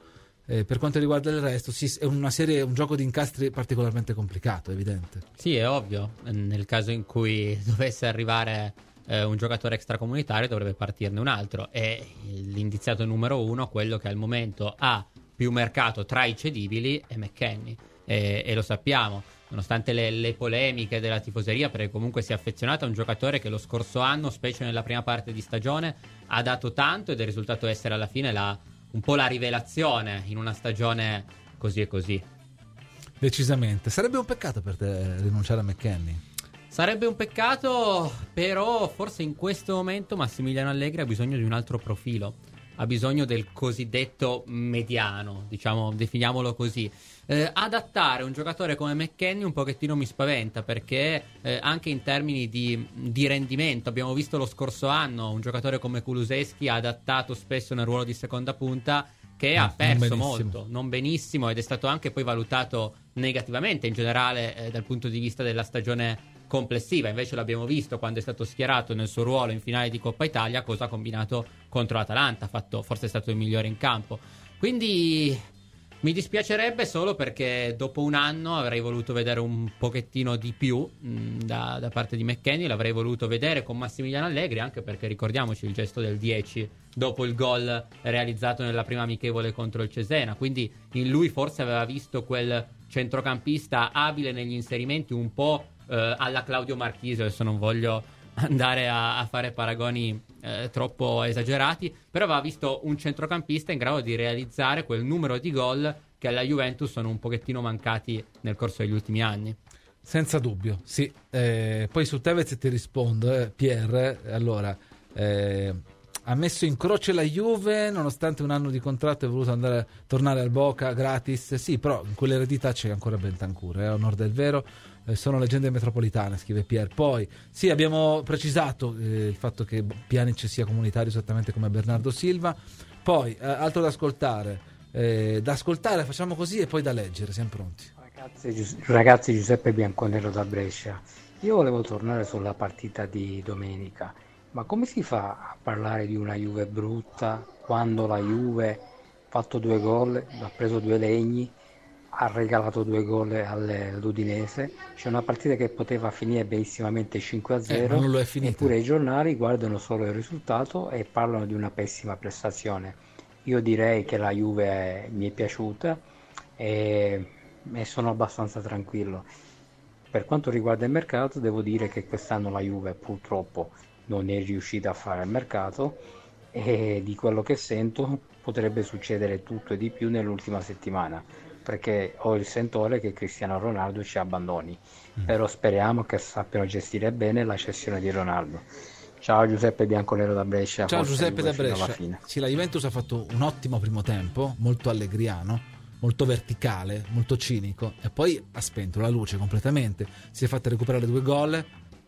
Eh, per quanto riguarda il resto, sì, è una serie, un gioco di incastri particolarmente complicato, è evidente. Sì, è ovvio. Nel caso in cui dovesse arrivare eh, un giocatore extracomunitario, dovrebbe partirne un altro. E l'indiziato numero uno, quello che al momento ha più mercato tra i cedibili, è McKennie. E, e lo sappiamo, nonostante le, le polemiche della tifoseria, perché comunque si è affezionato a un giocatore che lo scorso anno, specie nella prima parte di stagione, ha dato tanto ed è risultato essere alla fine la un po' la rivelazione in una stagione così e così. Decisamente. Sarebbe un peccato per te rinunciare a McKennie? Sarebbe un peccato, però forse in questo momento Massimiliano Allegri ha bisogno di un altro profilo. Ha bisogno del cosiddetto mediano, diciamo, definiamolo così. Eh, adattare un giocatore come McKennie un pochettino mi spaventa, perché eh, anche in termini di, di rendimento, abbiamo visto lo scorso anno un giocatore come Kulusevski adattato spesso nel ruolo di seconda punta, che no, ha perso non molto, non benissimo, ed è stato anche poi valutato negativamente in generale eh, dal punto di vista della stagione complessiva. Invece l'abbiamo visto quando è stato schierato nel suo ruolo in finale di Coppa Italia, cosa ha combinato contro l'Atalanta, ha fatto, forse è stato il migliore in campo. Quindi mi dispiacerebbe solo perché dopo un anno avrei voluto vedere un pochettino di più mh, da, da parte di McKennie, l'avrei voluto vedere con Massimiliano Allegri, anche perché ricordiamoci il gesto del dieci dopo il gol realizzato nella prima amichevole contro il Cesena, quindi in lui forse aveva visto quel centrocampista abile negli inserimenti, un po' eh, alla Claudio Marchisio. Adesso non voglio andare a, a fare paragoni eh, troppo esagerati, però aveva visto un centrocampista in grado di realizzare quel numero di gol che alla Juventus sono un pochettino mancati nel corso degli ultimi anni. Senza dubbio, sì. Eh, poi su Tevez ti rispondo, eh, Pierre. Allora, eh, ha messo in croce la Juve nonostante un anno di contratto è voluto andare a tornare al Boca gratis. Sì, però in quell'eredità c'è ancora Bentancur, eh, onor del vero. Eh, sono leggende metropolitane, scrive Pierre. Poi sì, abbiamo precisato eh, il fatto che Pjanic sia comunitario esattamente come Bernardo Silva. Poi eh, altro da ascoltare, eh, da ascoltare facciamo così, e poi da leggere. Siamo pronti. Ragazzi, ragazzi, Giuseppe Bianconero da Brescia. Io volevo tornare sulla partita di domenica. Ma come si fa a parlare di una Juve brutta quando la Juve ha fatto due gol, ha preso due legni, ha regalato due gol all'Udinese? C'è una partita che poteva finire benissimamente cinque a zero, eh, non lo è finita. Eppure i giornali guardano solo il risultato e parlano di una pessima prestazione. Io direi che la Juve è, mi è piaciuta e, e sono abbastanza tranquillo. Per quanto riguarda il mercato, devo dire che quest'anno la Juve purtroppo non è riuscita a fare il mercato, e di quello che sento potrebbe succedere tutto e di più nell'ultima settimana, perché ho il sentore che Cristiano Ronaldo ci abbandoni, mm. però speriamo che sappiano gestire bene la cessione di Ronaldo. Ciao Giuseppe Bianconero da Brescia. Ciao Giuseppe da Brescia. Sì, la Juventus ha fatto un ottimo primo tempo, molto allegriano, molto verticale, molto cinico, e poi ha spento la luce completamente. Si è fatta recuperare due gol,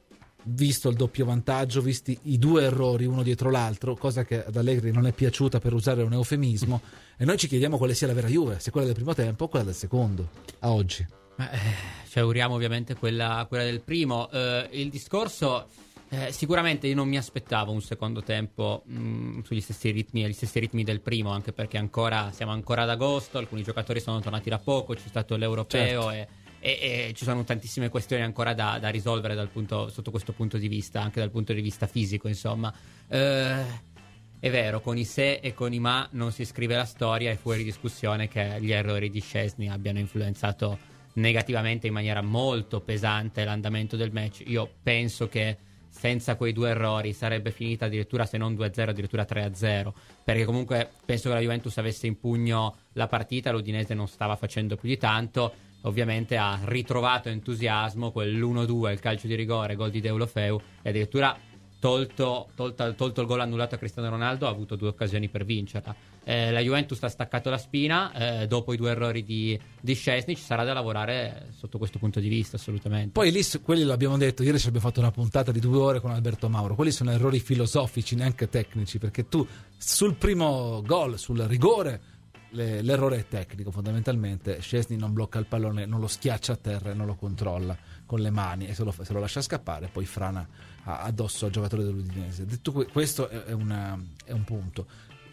visto il doppio vantaggio, visti i due errori uno dietro l'altro, cosa che ad Allegri non è piaciuta, per usare un eufemismo, e noi ci chiediamo quale sia la vera Juve, se quella del primo tempo o quella del secondo a oggi. Eh, ci auguriamo ovviamente quella, quella del primo. Eh, il discorso eh, sicuramente io non mi aspettavo un secondo tempo mh, sugli stessi ritmi agli stessi ritmi del primo, anche perché ancora siamo ancora ad agosto, alcuni giocatori sono tornati da poco, c'è stato l'Europeo, certo. e E, e ci sono tantissime questioni ancora da, da risolvere dal punto, sotto questo punto di vista, anche dal punto di vista fisico, insomma. Eh, è vero, con i se e con i ma non si scrive la storia, è fuori discussione che gli errori di Szczesny abbiano influenzato negativamente in maniera molto pesante l'andamento del match. Io penso che senza quei due errori sarebbe finita addirittura, se non due a zero, addirittura tre a zero, perché comunque penso che la Juventus avesse in pugno la partita, l'Udinese non stava facendo più di tanto. Ovviamente ha ritrovato entusiasmo quell'uno due, il calcio di rigore, gol di Deulofeu, e addirittura tolto, tolto, tolto il gol annullato a Cristiano Ronaldo ha avuto due occasioni per vincerla. Eh, la Juventus ha staccato la spina, eh, dopo i due errori di, di Szczesny ci sarà da lavorare sotto questo punto di vista, assolutamente. Poi lì, quelli l'abbiamo detto, ieri ci abbiamo fatto una puntata di due ore con Alberto Mauro, quelli sono errori filosofici, neanche tecnici, perché tu sul primo gol, sul rigore, Le, l'errore è tecnico fondamentalmente. Szczesny non blocca il pallone, non lo schiaccia a terra e non lo controlla con le mani, e se lo, se lo lascia scappare poi frana a, addosso al giocatore dell'Udinese. Detto que- questo è, è, una, è un punto.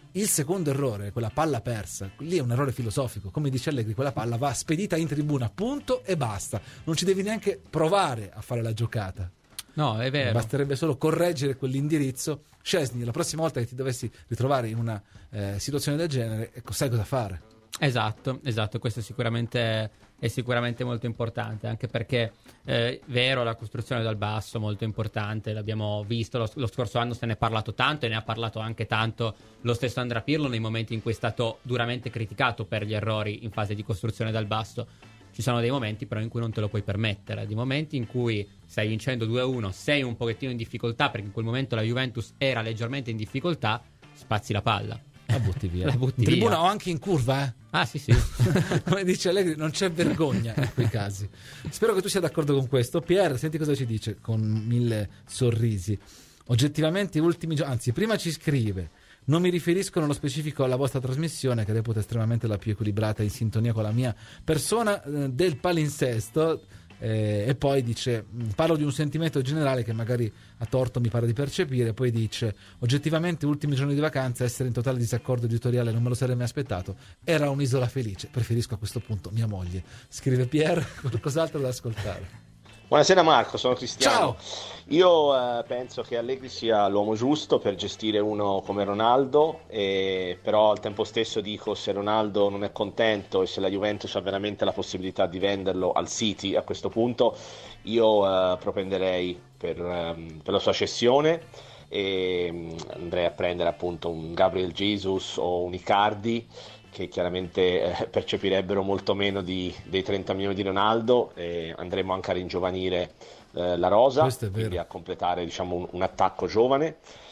Il secondo errore, quella palla persa, lì è un errore filosofico. Come dice Allegri, quella palla va spedita in tribuna, punto e basta. Non ci devi neanche provare a fare la giocata. No, è vero. Basterebbe solo correggere quell'indirizzo. Szczęsny, la prossima volta che ti dovessi ritrovare in una eh, situazione del genere, ecco, sai cosa fare. Esatto, esatto, questo è sicuramente, è sicuramente molto importante, anche perché è vero, la costruzione dal basso molto importante, l'abbiamo visto lo, lo scorso anno, se ne è parlato tanto e ne ha parlato anche tanto lo stesso Andrea Pirlo nei momenti in cui è stato duramente criticato per gli errori in fase di costruzione dal basso. Ci sono dei momenti però in cui non te lo puoi permettere, dei momenti in cui stai vincendo due a uno, sei un pochettino in difficoltà, perché in quel momento la Juventus era leggermente in difficoltà, spazi la palla. La butti via. La butti in tribuna via. o anche in curva, eh? Ah, sì, sì. Come dice Allegri, non c'è vergogna in quei casi. Spero che tu sia d'accordo con questo. Pierre, senti cosa ci dice con mille sorrisi. Oggettivamente, ultimi giorni, anzi, prima ci scrive: non mi riferisco nello specifico alla vostra trasmissione, che reputo estremamente la più equilibrata e in sintonia con la mia persona, eh, del palinsesto. Eh, e poi dice: parlo di un sentimento generale che magari a torto mi pare di percepire. Poi dice: oggettivamente ultimi giorni di vacanza, essere in totale disaccordo editoriale non me lo sarei mai aspettato, era un'isola felice, preferisco a questo punto mia moglie. Scrive Pierre. Qualcos'altro da ascoltare? Buonasera Marco, sono Cristiano. Ciao. Io eh, penso che Allegri sia l'uomo giusto per gestire uno come Ronaldo, e però al tempo stesso dico, se Ronaldo non è contento e se la Juventus ha veramente la possibilità di venderlo al City a questo punto, io eh, propenderei per, ehm, per la sua cessione e mh, andrei a prendere appunto un Gabriel Jesus o un Icardi, che chiaramente eh, percepirebbero molto meno di, dei trenta milioni di Ronaldo, e andremo anche a ringiovanire eh, la rosa, quindi a completare, diciamo, un, un attacco giovane.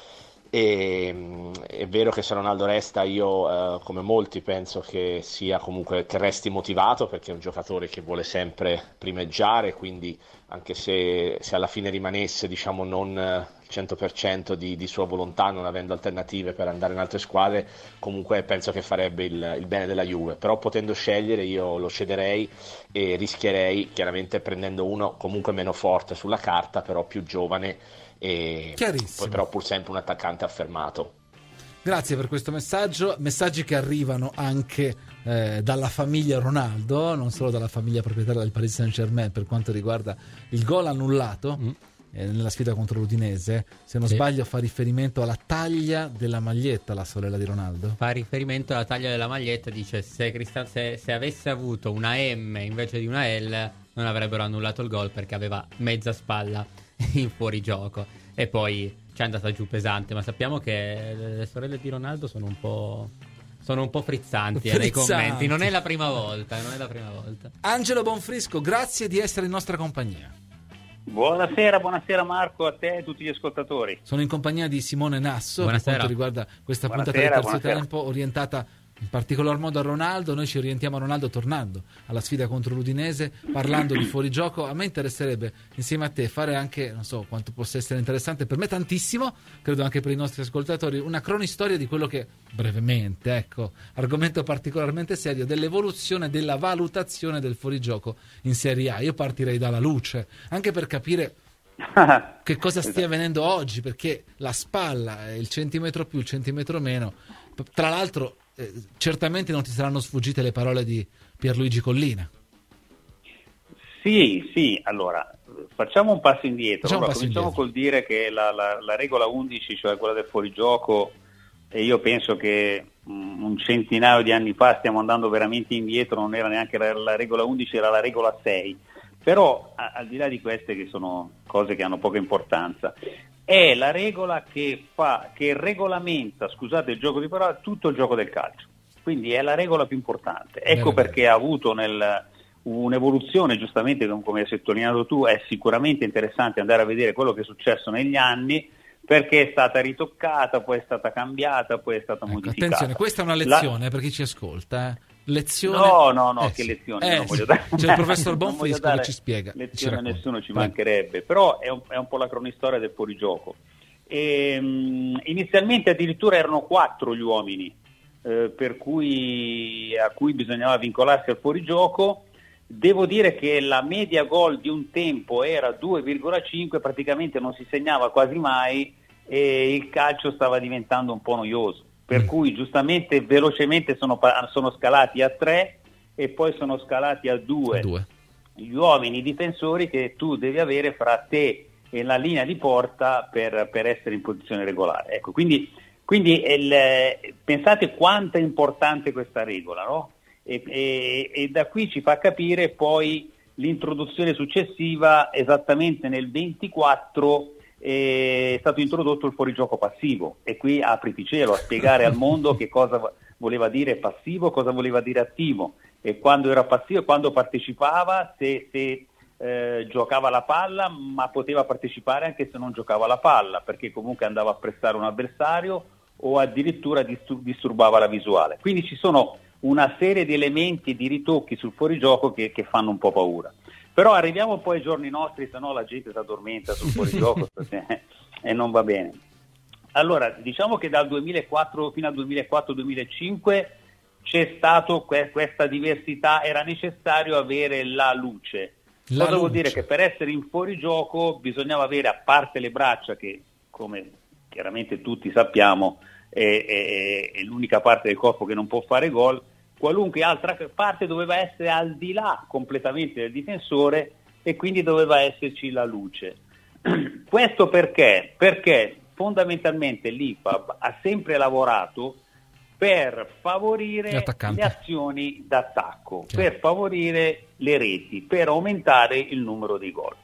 E mh, è vero che se Ronaldo resta, io eh, come molti penso che sia comunque che resti motivato, perché è un giocatore che vuole sempre primeggiare, quindi anche se, se alla fine rimanesse, diciamo, non eh, il cento per cento di, di sua volontà, non avendo alternative per andare in altre squadre, comunque penso che farebbe il, il bene della Juve. Però potendo scegliere io lo cederei e rischierei, chiaramente prendendo uno comunque meno forte sulla carta, però più giovane, e poi però pur sempre un attaccante affermato. Grazie per questo messaggio, messaggi che arrivano anche eh, dalla famiglia Ronaldo, non solo dalla famiglia proprietaria del Paris Saint-Germain, per quanto riguarda il gol annullato mm. eh, nella sfida contro l'Udinese. Se non sì. sbaglio fa riferimento alla taglia della maglietta, la sorella di Ronaldo. Fa riferimento alla taglia della maglietta, dice se, Cristian, se, se avesse avuto una M invece di una L non avrebbero annullato il gol, perché aveva mezza spalla in fuorigioco, e poi ci è andata giù pesante. Ma sappiamo che le sorelle di Ronaldo sono un po' sono un po' frizzanti, eh, nei commenti. Non è la prima volta, non è la prima volta. Angelo Bonfrisco, grazie di essere in nostra compagnia. Buonasera, buonasera Marco, a te e a tutti gli ascoltatori. Sono in compagnia di Simone Nasso. Buonasera. Per quanto riguarda questa Buonasera, puntata del terzo buonasera. tempo, orientata in particolar modo a Ronaldo. Noi ci orientiamo a Ronaldo tornando alla sfida contro l'Udinese, parlando di fuorigioco. A me interesserebbe, insieme a te, fare anche, non so quanto possa essere interessante, per me tantissimo, credo anche per i nostri ascoltatori, una cronistoria di quello che, brevemente, ecco, argomento particolarmente serio, dell'evoluzione della valutazione del fuorigioco in Serie A. Io partirei dalla luce, anche per capire che cosa stia avvenendo oggi, perché la spalla, il centimetro più, il centimetro meno. Tra l'altro eh, certamente non ti saranno sfuggite le parole di Pierluigi Collina. Sì, sì, allora facciamo un passo indietro. Facciamo Allora, un passo cominciamo indietro. col dire che la, la, la regola undici, cioè quella del fuorigioco, e io penso che um, un centinaio di anni fa, stiamo andando veramente indietro, non era neanche la, la regola undici, era la regola sei. Però a, al di là di queste, che sono cose che hanno poca importanza, è la regola che fa, che regolamenta, scusate il gioco di parole, tutto il gioco del calcio. Quindi è la regola più importante. Ecco Bene, perché ha avuto nel, un'evoluzione, giustamente come hai sottolineato tu. È sicuramente interessante andare a vedere quello che è successo negli anni, perché è stata ritoccata, poi è stata cambiata, poi è stata Ecco, modificata. attenzione, questa è una lezione la... per chi ci ascolta. Eh. Lezione... No, no, no, eh, che sì. lezione. Eh, non sì. voglio dare... C'è il professor non voglio Bonfrisco dare che ci spiega. Lezione a ci nessuno, ci Prego. mancherebbe. Però è un, è un po' la cronistoria del fuorigioco. E, um, inizialmente addirittura erano quattro gli uomini eh, per cui, a cui bisognava vincolarsi al fuorigioco. Devo dire che la media gol di un tempo era due virgola cinque, praticamente non si segnava quasi mai e il calcio stava diventando un po' noioso. per Mm. cui giustamente velocemente sono, pa- sono scalati a tre e poi sono scalati a due. Due. Gli uomini difensori che tu devi avere fra te e la linea di porta per, per essere in posizione regolare. Ecco, quindi, quindi il, pensate quanto è importante questa regola, no? E, e, e da qui ci fa capire poi l'introduzione successiva, esattamente nel ventiquattro è stato introdotto il fuorigioco passivo, e qui apriti cielo a spiegare al mondo che cosa voleva dire passivo, cosa voleva dire attivo, e quando era passivo, quando partecipava, se, se eh, giocava la palla, ma poteva partecipare anche se non giocava la palla, perché comunque andava a pressare un avversario o addirittura distur- disturbava la visuale. Quindi ci sono una serie di elementi e di ritocchi sul fuorigioco che, che fanno un po' paura. Però arriviamo poi ai giorni nostri, se no la gente si addormenta sul fuorigioco e non va bene. Allora, diciamo che dal duemilaquattro fino al duemilaquattro duemilacinque c'è stato que- questa diversità, era necessario avere la luce. La Cosa vuol luce. dire? Che per essere in fuorigioco bisognava avere, a parte le braccia, che come chiaramente tutti sappiamo è, è- è l'unica parte del corpo che non può fare gol, qualunque altra parte doveva essere al di là completamente del difensore, e quindi doveva esserci la luce. Questo perché? Perché fondamentalmente l'I F A B ha sempre lavorato per Gli favorire attaccanti. le azioni d'attacco, Chiaro. per favorire le reti, per aumentare il numero di gol.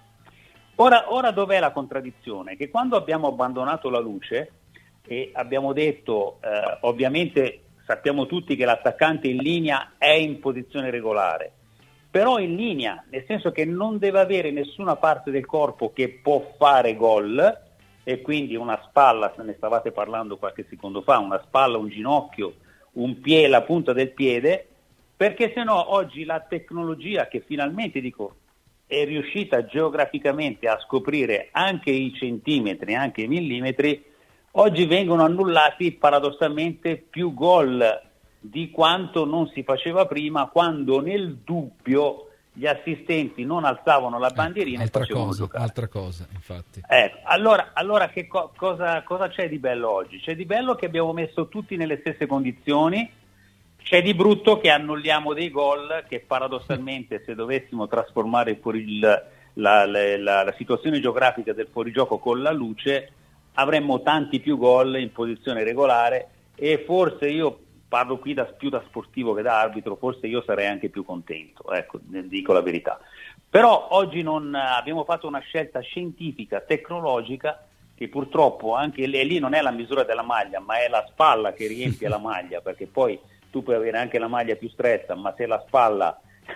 Ora, ora dov'è la contraddizione? Che quando abbiamo abbandonato la luce e abbiamo detto, eh, ovviamente sappiamo tutti che l'attaccante in linea è in posizione regolare, però in linea, nel senso che non deve avere nessuna parte del corpo che può fare gol, e quindi una spalla, se ne stavate parlando qualche secondo fa, una spalla, un ginocchio, un piede, la punta del piede, perché se no oggi la tecnologia, che finalmente dico è riuscita geograficamente a scoprire anche i centimetri, anche i millimetri, oggi vengono annullati paradossalmente più gol di quanto non si faceva prima, quando nel dubbio gli assistenti non alzavano la bandierina Altra e facevano cosa, giocare. altra cosa, infatti. Ecco, allora, allora che co- cosa, cosa c'è di bello oggi? C'è di bello che abbiamo messo tutti nelle stesse condizioni, c'è di brutto che annulliamo dei gol che paradossalmente, se dovessimo trasformare il fuori- il- la, la- la- la situazione geografica del fuorigioco con la luce, avremmo tanti più gol in posizione regolare, e forse io parlo qui da, più da sportivo che da arbitro, forse io sarei anche più contento, ecco, ne dico la verità. Però oggi non abbiamo fatto una scelta scientifica, tecnologica, che purtroppo anche lì, lì non è la misura della maglia, ma è la spalla che riempie la maglia, perché poi tu puoi avere anche la maglia più stretta, ma se la spalla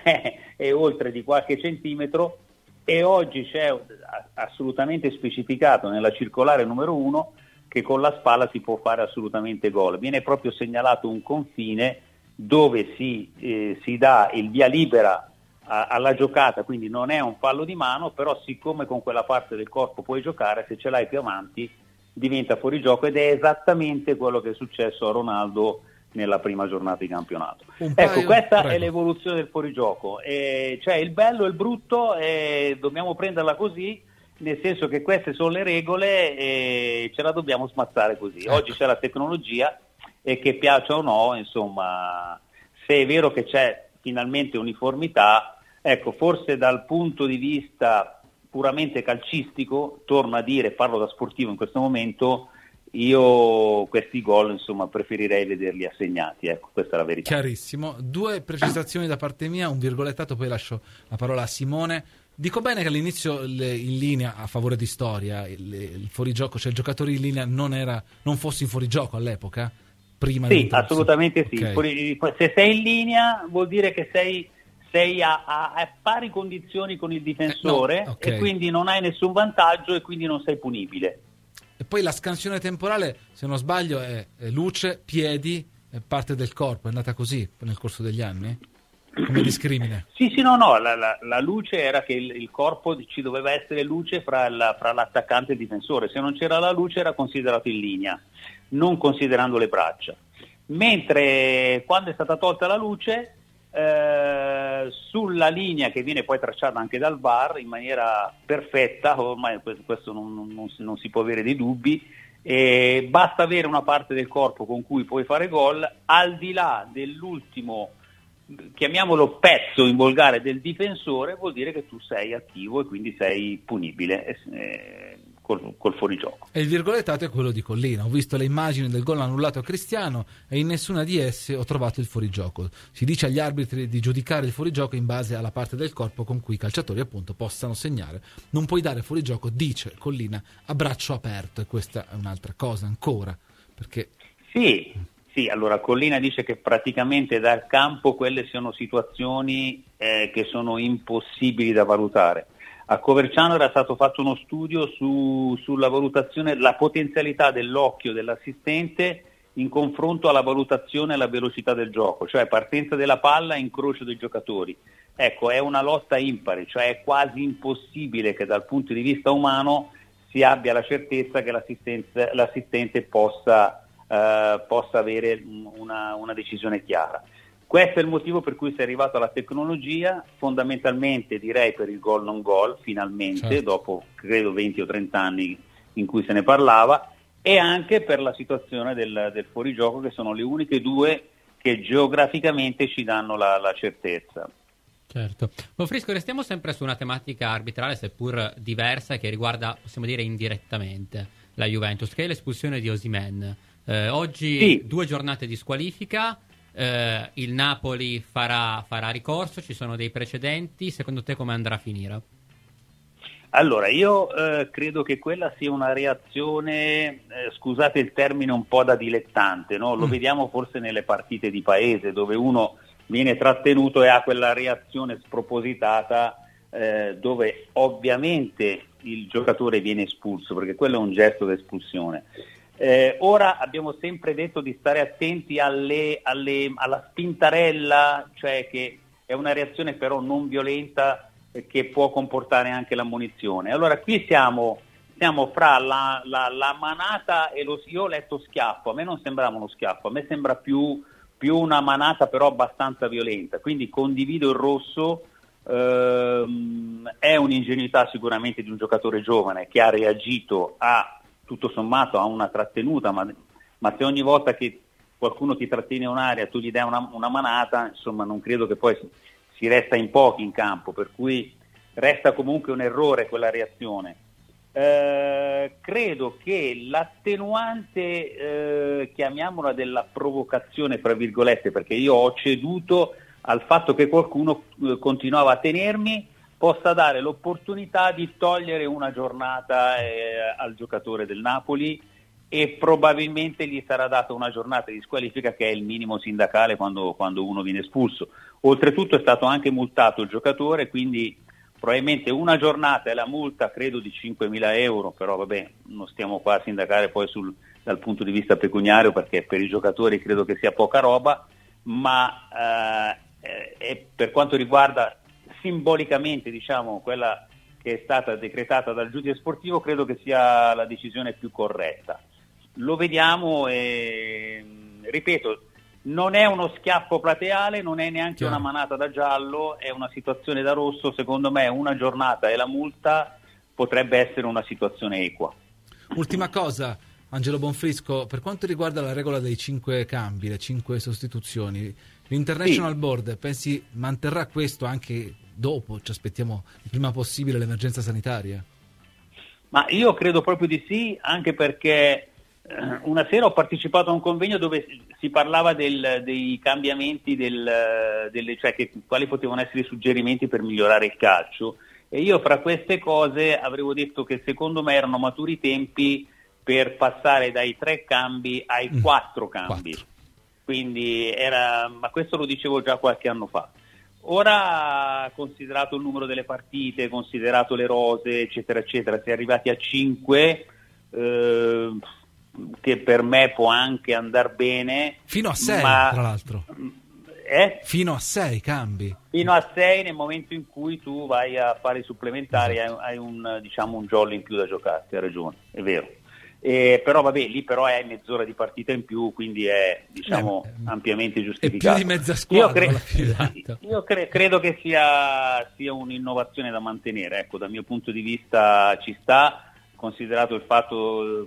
è oltre di qualche centimetro, e oggi c'è assolutamente specificato nella circolare numero uno che con la spalla si può fare assolutamente gol. Viene proprio segnalato un confine dove si, eh, si dà il via libera a, alla giocata, quindi non è un fallo di mano, però siccome con quella parte del corpo puoi giocare, se ce l'hai più avanti diventa fuorigioco, ed è esattamente quello che è successo a Ronaldo nella prima giornata di campionato. Un Ecco, paio- questa prego. è l'evoluzione del fuorigioco, eh, cioè il bello e il brutto, eh, dobbiamo prenderla così, nel senso che queste sono le regole e ce la dobbiamo smazzare così. Ecco. Oggi c'è la tecnologia, e che piaccia o no, insomma, se è vero che c'è finalmente uniformità, ecco, forse dal punto di vista puramente calcistico, torno a dire, parlo da sportivo in questo momento, io questi gol, insomma, preferirei vederli assegnati, ecco, questa è la verità. Chiarissimo. Due precisazioni da parte mia, un virgolettato, poi lascio la parola a Simone. Dico bene che all'inizio le- in linea, a favore di storia, il, il fuorigioco, cioè il giocatore in linea non era, non fosse in fuorigioco all'epoca? Prima Sì, dell'introduzione? assolutamente sì. Ok. Fuori- Se sei in linea vuol dire che sei, sei a, a- a pari condizioni con il difensore, Eh, no, ok. e quindi non hai nessun vantaggio e quindi non sei punibile. E poi la scansione temporale, se non sbaglio, è, è luce, piedi e parte del corpo. È andata così nel corso degli anni? Come discrimine? Sì, sì, no, no, la, la- la luce era che il, il corpo ci doveva essere luce fra, la- fra l'attaccante e il difensore, se non c'era la luce era considerato in linea, non considerando le braccia. Mentre quando è stata tolta la luce, eh, sulla linea che viene poi tracciata anche dal V A R in maniera perfetta, ormai questo, questo non, non- non si, non si può avere dei dubbi, E basta avere una parte del corpo con cui puoi fare gol, al di là dell'ultimo, chiamiamolo pezzo in volgare, del difensore, vuol dire che tu sei attivo e quindi sei punibile eh, col, col fuorigioco. E il virgolettato è quello di Collina. Ho visto le immagini del gol annullato a Cristiano e in nessuna di esse ho trovato il fuorigioco. Si dice agli arbitri di giudicare il fuorigioco in base alla parte del corpo con cui i calciatori appunto possano segnare. Non puoi dare fuorigioco, dice Collina, a braccio aperto, e questa è un'altra cosa ancora, perché sì, sì, allora Collina dice che praticamente dal campo quelle sono situazioni eh, che sono impossibili da valutare. A Coverciano era stato fatto uno studio su, sulla valutazione, la potenzialità dell'occhio dell'assistente in confronto alla valutazione e alla velocità del gioco, cioè partenza della palla e incrocio dei giocatori. Ecco, è una lotta impari, cioè è quasi impossibile che dal punto di vista umano si abbia la certezza che l'assistente, l'assistente possa, eh, possa avere una, una decisione chiara. Questo è il motivo per cui si è arrivato alla tecnologia, fondamentalmente direi per il gol non gol, finalmente, certo. Dopo credo venti o trenta anni in cui se ne parlava, e anche per la situazione del, del fuorigioco, che sono le uniche due che geograficamente ci danno la, la certezza. Certo. Bonfrisco, restiamo sempre su una tematica arbitrale, seppur diversa, che riguarda, possiamo dire, indirettamente la Juventus, che è l'espulsione di Osimhen. Eh, oggi sì. Due giornate di squalifica. Uh, il Napoli farà, farà ricorso, ci sono dei precedenti, secondo te come andrà a finire? Allora, io uh, credo che quella sia una reazione, eh, scusate il termine, un po' da dilettante, no? Lo mm. vediamo forse nelle partite di paese, dove uno viene trattenuto e ha quella reazione spropositata, eh, dove ovviamente il giocatore viene espulso, perché quello è un gesto d'espulsione. Eh, ora abbiamo sempre detto di stare attenti alle, alle, alla spintarella, cioè che è una reazione però non violenta, eh, che può comportare anche l'ammonizione. Allora qui siamo, siamo fra la, la, la manata e lo... Io ho letto schiaffo, a me non sembrava uno schiaffo, a me sembra più, più una manata però abbastanza violenta, quindi condivido il rosso. Ehm, è un'ingenuità sicuramente di un giocatore giovane che ha reagito a tutto sommato a una trattenuta, ma, ma se ogni volta che qualcuno ti trattiene un'area tu gli dai una, una manata, insomma non credo che poi si, si resta in pochi in campo, per cui resta comunque un errore quella reazione. Eh, credo che l'attenuante, eh, chiamiamola della provocazione, fra virgolette, perché io ho ceduto al fatto che qualcuno eh, continuava a tenermi, possa dare l'opportunità di togliere una giornata eh, al giocatore del Napoli, e probabilmente gli sarà data una giornata di squalifica, che è il minimo sindacale quando, quando uno viene espulso. Oltretutto è stato anche multato il giocatore, quindi probabilmente una giornata e la multa credo di cinquemila euro, però vabbè, non stiamo qua a sindacare poi sul, dal punto di vista pecuniario, perché per i giocatori credo che sia poca roba, ma eh, eh, per quanto riguarda simbolicamente, diciamo, quella che è stata decretata dal giudice sportivo, credo che sia la decisione più corretta. Lo vediamo e, ripeto, non è uno schiaffo plateale, non è neanche Chiaro. Una manata da giallo, è una situazione da rosso. Secondo me una giornata e la multa potrebbe essere una situazione equa. Ultima cosa, Angelo Bonfrisco, per quanto riguarda la regola dei cinque cambi, le cinque sostituzioni, l'International sì. Board pensi manterrà questo anche dopo? Ci aspettiamo il prima possibile l'emergenza sanitaria? Ma io credo proprio di sì, anche perché eh, una sera ho partecipato a un convegno dove si parlava del, dei cambiamenti, del, delle, cioè che, quali potevano essere i suggerimenti per migliorare il calcio, e io fra queste cose avevo detto che secondo me erano maturi i tempi per passare dai tre cambi ai mm. quattro cambi. Quattro. Quindi era, ma questo lo dicevo già qualche anno fa. Ora, considerato il numero delle partite, considerato le rose, eccetera, eccetera, si è arrivati a cinque, eh, che per me può anche andar bene. Fino a sei, ma, tra l'altro. Eh? Fino a sei cambi. Fino a sei nel momento in cui tu vai a fare i supplementari, esatto. hai, hai un, diciamo, un jolly in più da giocarti, hai ragione, è vero. Eh, però vabbè, lì però è mezz'ora di partita in più, quindi è, diciamo, eh, ampiamente giustificato. È più di mezza squadra. Io, cre- esatto. io cre- credo che sia, sia un'innovazione da mantenere, ecco, dal mio punto di vista ci sta, considerato il fatto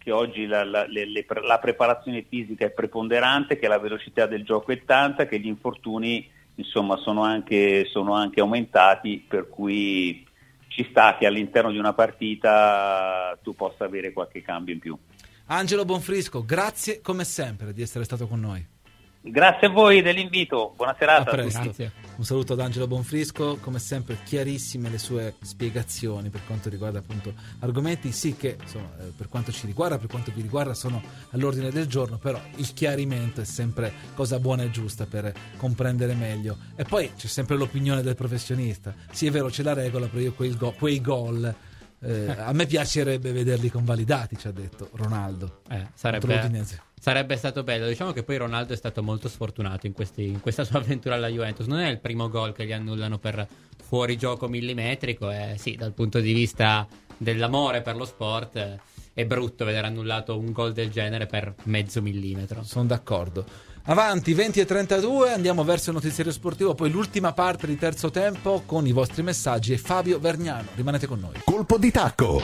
che oggi la, la, le, le, la preparazione fisica è preponderante, che la velocità del gioco è tanta, che gli infortuni insomma sono anche, sono anche aumentati, per cui ci sta che all'interno di una partita tu possa avere qualche cambio in più. Angelo Bonfrisco, grazie come sempre di essere stato con noi. Grazie a voi dell'invito, buona serata. A presto. Grazie. Un saluto ad Angelo Bonfrisco, come sempre chiarissime le sue spiegazioni per quanto riguarda appunto argomenti sì che insomma, per quanto ci riguarda, per quanto vi riguarda sono all'ordine del giorno, però il chiarimento è sempre cosa buona e giusta per comprendere meglio. E poi c'è sempre l'opinione del professionista. Sì, è vero, c'è la regola, però io quei, go- quei gol eh, a me piacerebbe vederli convalidati, ci ha detto Ronaldo. Eh, sarebbe Sarebbe stato bello. Diciamo che poi Ronaldo è stato molto sfortunato in, questi, in questa sua avventura alla Juventus. Non è il primo gol che gli annullano per fuorigioco millimetrico. E sì, dal punto di vista dell'amore per lo sport eh, è brutto vedere annullato un gol del genere per mezzo millimetro. Sono d'accordo. Avanti, venti e trentadue, andiamo verso il notiziario sportivo, poi l'ultima parte di terzo tempo con i vostri messaggi e Fabio Vergnano. Rimanete con noi. Colpo di tacco.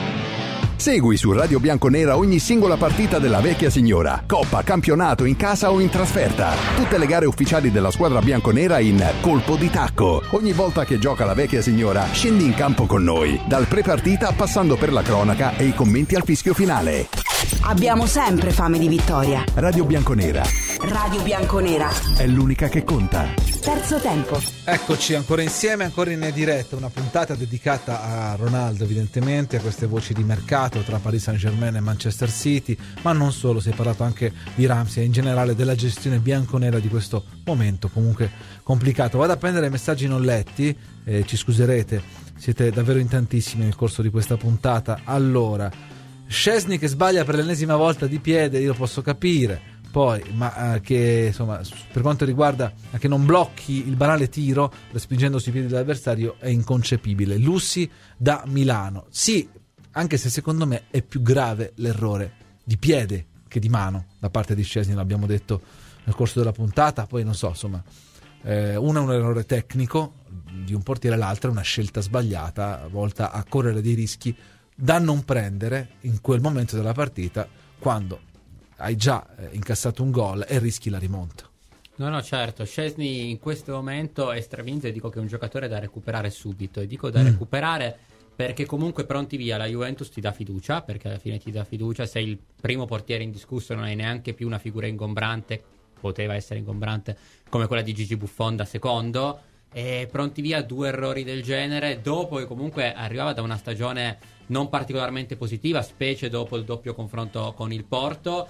Segui su Radio Bianconera ogni singola partita della vecchia signora, coppa, campionato, in casa o in trasferta. Tutte le gare ufficiali della squadra bianconera in Colpo di tacco. Ogni volta che gioca la vecchia signora, scendi in campo con noi, dal pre-partita passando per la cronaca e i commenti al fischio finale. Abbiamo sempre fame di vittoria. Radio Bianconera. Radio Bianconera. È l'unica che conta. Terzo tempo. Eccoci ancora insieme, ancora in diretta, una puntata dedicata a Ronaldo evidentemente, a queste voci di mercato tra Paris Saint-Germain e Manchester City, ma non solo, si è parlato anche di Ramsey e in generale della gestione bianconera di questo momento comunque complicato. Vado a prendere messaggi non letti, eh, ci scuserete, siete davvero in tantissimi nel corso di questa puntata. Allora, Szczesny che sbaglia per l'ennesima volta di piede, io lo posso capire. Poi, ma eh, che insomma, per quanto riguarda eh, che non blocchi il banale tiro respingendo sui piedi dell'avversario è inconcepibile. Lussi da Milano. Sì, anche se secondo me è più grave l'errore di piede che di mano da parte di Szczesny, l'abbiamo detto nel corso della puntata. Poi non so, insomma, eh, uno è un errore tecnico di un portiere, l'altro è una scelta sbagliata volta a correre dei rischi da non prendere in quel momento della partita, quando hai già incassato un gol e rischi la rimonta. No, no, certo. Szczesny in questo momento è stravinto e dico che è un giocatore da recuperare subito. E dico da mm. recuperare perché comunque pronti via la Juventus ti dà fiducia, perché alla fine ti dà fiducia, sei il primo portiere indiscusso, non hai neanche più una figura ingombrante, poteva essere ingombrante come quella di Gigi Buffon da secondo, e pronti via due errori del genere dopo che comunque arrivava da una stagione non particolarmente positiva, specie dopo il doppio confronto con il Porto.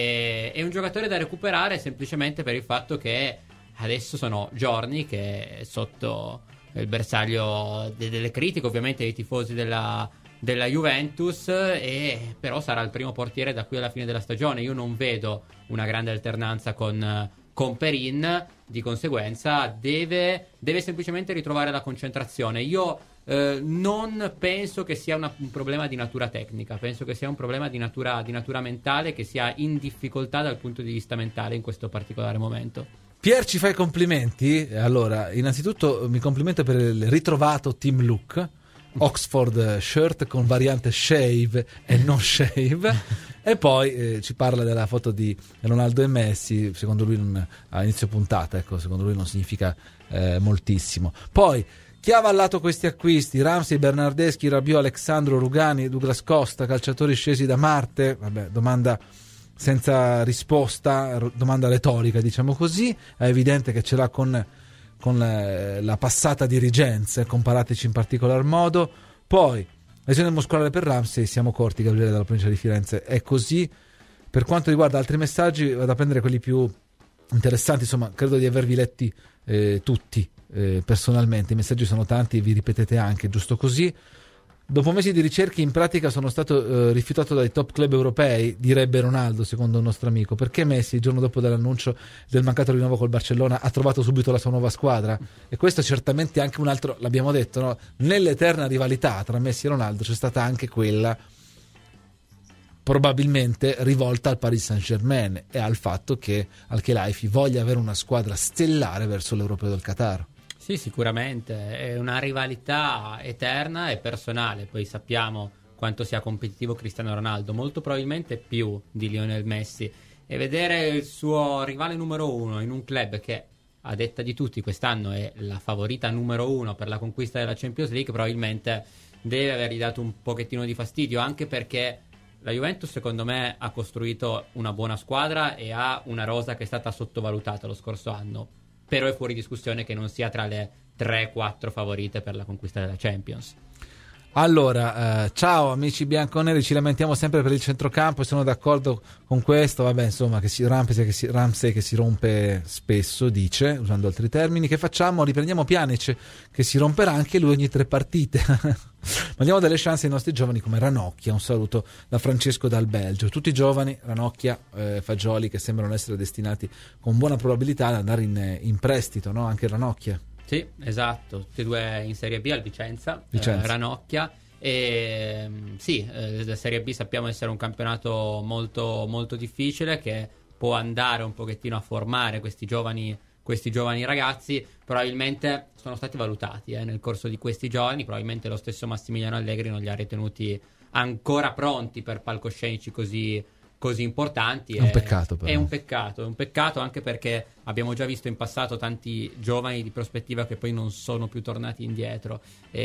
E, è un giocatore da recuperare semplicemente per il fatto che adesso sono giorni che è sotto il bersaglio de- delle critiche ovviamente dei tifosi della, della Juventus, e però sarà il primo portiere da qui alla fine della stagione. Io non vedo una grande alternanza con, con Perin, di conseguenza deve, deve semplicemente ritrovare la concentrazione. Io Eh, non penso che sia una, un problema di natura tecnica, penso che sia un problema di natura, di natura mentale, che sia in difficoltà dal punto di vista mentale in questo particolare momento. Pier ci fa i complimenti. Allora, innanzitutto mi complimento per il ritrovato team look, Oxford shirt con variante shave e non shave. E poi eh, ci parla della foto di Ronaldo e Messi, secondo lui non, a inizio puntata, ecco, secondo lui non significa eh, moltissimo. Poi chi ha avallato questi acquisti? Ramsey, Bernardeschi, Rabiot, Alexandro, Rugani, Douglas Costa, calciatori scesi da Marte? Vabbè, domanda senza risposta, domanda retorica, diciamo così. È evidente che ce l'ha con, con la, la passata dirigenza, comparateci in particolar modo. Poi, lesione muscolare per Ramsey, siamo corti, Gabriele dalla provincia di Firenze. È così. Per quanto riguarda altri messaggi, vado a prendere quelli più interessanti, insomma, credo di avervi letti eh, tutti. Eh, personalmente i messaggi sono tanti, vi ripetete anche, giusto così. Dopo mesi di ricerche in pratica sono stato eh, rifiutato dai top club europei, direbbe Ronaldo secondo un nostro amico. Perché Messi il giorno dopo dell'annuncio del mancato rinnovo col Barcellona ha trovato subito la sua nuova squadra? E questo certamente anche un altro, l'abbiamo detto, no? Nell'eterna rivalità tra Messi e Ronaldo c'è stata anche quella probabilmente rivolta al Paris Saint-Germain e al fatto che Al-Khelaifi voglia avere una squadra stellare verso l'Europeo del Qatar. Sì, sicuramente, è una rivalità eterna e personale, poi sappiamo quanto sia competitivo Cristiano Ronaldo, molto probabilmente più di Lionel Messi, e vedere il suo rivale numero uno in un club che, a detta di tutti, quest'anno è la favorita numero uno per la conquista della Champions League, probabilmente deve avergli dato un pochettino di fastidio, anche perché la Juventus secondo me ha costruito una buona squadra e ha una rosa che è stata sottovalutata lo scorso anno, però è fuori discussione che non sia tra le tre quattro favorite per la conquista della Champions. Allora, eh, ciao amici bianconeri, ci lamentiamo sempre per il centrocampo e sono d'accordo con questo, vabbè, insomma, che si, Ramsey, che si, Ramsey che si rompe spesso, dice, usando altri termini. Che facciamo? Riprendiamo Pjanic, che si romperà anche lui ogni tre partite. Ma diamo delle chance ai nostri giovani come Ranocchia. Un saluto da Francesco dal Belgio. Tutti giovani, Ranocchia, eh, Fagioli, che sembrano essere destinati con buona probabilità ad andare in, in prestito, no? Anche Ranocchia. Sì, esatto, tutti e due in Serie B al Vicenza, Vicenza. Eh, Ranocchia, e sì, eh, la Serie B sappiamo essere un campionato molto, molto difficile, che può andare un pochettino a formare questi giovani, questi giovani ragazzi. Probabilmente sono stati valutati eh, nel corso di questi giorni, probabilmente lo stesso Massimiliano Allegri non li ha ritenuti ancora pronti per palcoscenici così così importanti. È un peccato, però. È un peccato, è un peccato anche perché abbiamo già visto in passato tanti giovani di prospettiva che poi non sono più tornati indietro,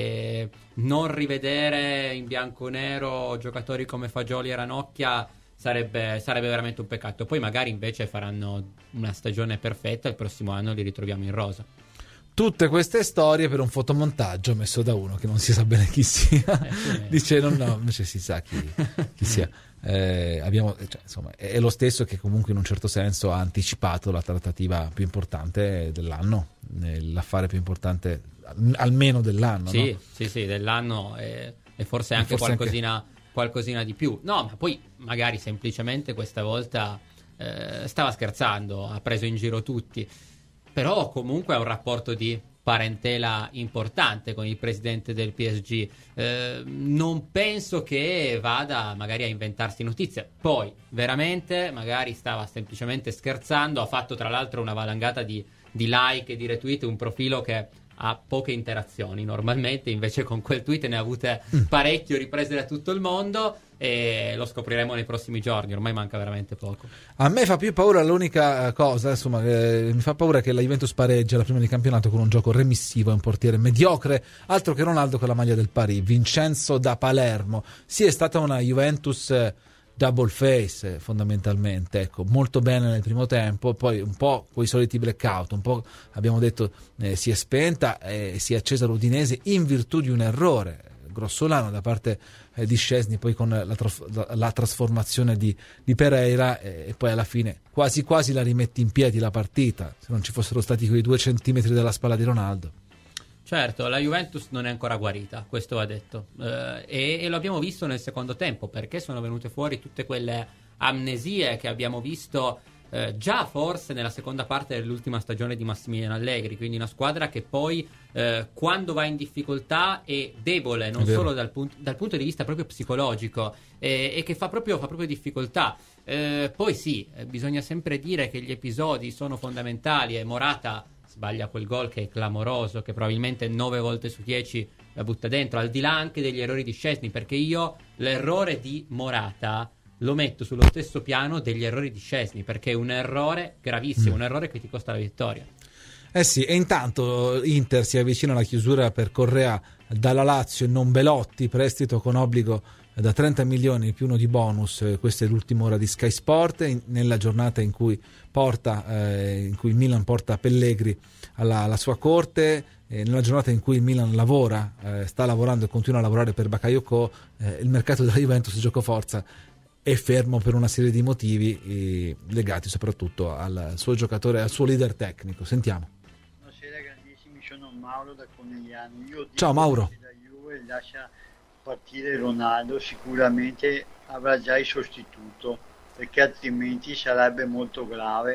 e non rivedere in bianconero giocatori come Fagioli e Ranocchia sarebbe, sarebbe veramente un peccato. Poi magari invece faranno una stagione perfetta e il prossimo anno li ritroviamo in rosa. Tutte queste storie per un fotomontaggio messo da uno che non si sa bene chi sia. Eh, dice no, no, invece si sa chi, chi sia. Eh, abbiamo, cioè, insomma, è lo stesso che comunque in un certo senso ha anticipato la trattativa più importante dell'anno, l'affare più importante almeno dell'anno. Sì, no? sì, sì, dell'anno e, e forse anche forse qualcosina, anche... qualcosina di più. No, ma poi magari semplicemente questa volta eh, stava scherzando, ha preso in giro tutti. Però comunque ha un rapporto di parentela importante con il presidente del P S G. Eh, non penso che vada magari a inventarsi notizie. Poi, veramente, magari stava semplicemente scherzando. Ha fatto tra l'altro una valangata di, di like e di retweet, un profilo che ha poche interazioni normalmente, invece con quel tweet ne ha avute mm. parecchio, riprese da tutto il mondo, e lo scopriremo nei prossimi giorni, ormai manca veramente poco. A me fa più paura l'unica cosa, insomma, eh, mi fa paura che la Juventus pareggia la prima di campionato con un gioco remissivo e un portiere mediocre, altro che Ronaldo con la maglia del Paris. Vincenzo da Palermo. Sì, è stata una Juventus eh, double face fondamentalmente, ecco, molto bene nel primo tempo, poi un po' quei soliti blackout, un po' abbiamo detto eh, si è spenta e eh, si è accesa l'Udinese in virtù di un errore grossolano da parte eh, di Szczesny, poi con la, traf- la, la trasformazione di, di Pereira, eh, e poi alla fine quasi quasi la rimetti in piedi la partita, se non ci fossero stati quei due centimetri dalla spalla di Ronaldo. Certo, la Juventus non è ancora guarita, questo va detto, eh, e, e lo abbiamo visto nel secondo tempo, perché sono venute fuori tutte quelle amnesie che abbiamo visto eh, già forse nella seconda parte dell'ultima stagione di Massimiliano Allegri, quindi una squadra che poi eh, quando va in difficoltà è debole, non solo dal, punt- dal punto di vista proprio psicologico, eh, e che fa proprio, fa proprio difficoltà. Eh, poi sì, eh, bisogna sempre dire che gli episodi sono fondamentali, e Morata sbaglia quel gol che è clamoroso, che probabilmente nove volte su dieci la butta dentro, al di là anche degli errori di Szczesny, perché io l'errore di Morata lo metto sullo stesso piano degli errori di Szczesny, perché è un errore gravissimo, mm. un errore che ti costa la vittoria. Eh sì, e intanto Inter si avvicina alla chiusura per Correa dalla Lazio e non Belotti, prestito con obbligo da trenta milioni più uno di bonus. Questa è l'ultima ora di Sky Sport, in, nella giornata in cui porta eh, in cui il Milan porta Pellegrini alla, alla sua corte, eh, nella giornata in cui il Milan lavora, eh, sta lavorando e continua a lavorare per Bakayoko, eh, il mercato della Juventus giocoforza è fermo per una serie di motivi eh, legati soprattutto al suo giocatore, al suo leader tecnico. Sentiamo. Buonasera grandissimi, sono Mauro da Conegliano. Io Ciao Mauro. Se la Juve lascia partire Ronaldo sicuramente avrà già il sostituto, perché altrimenti sarebbe molto grave.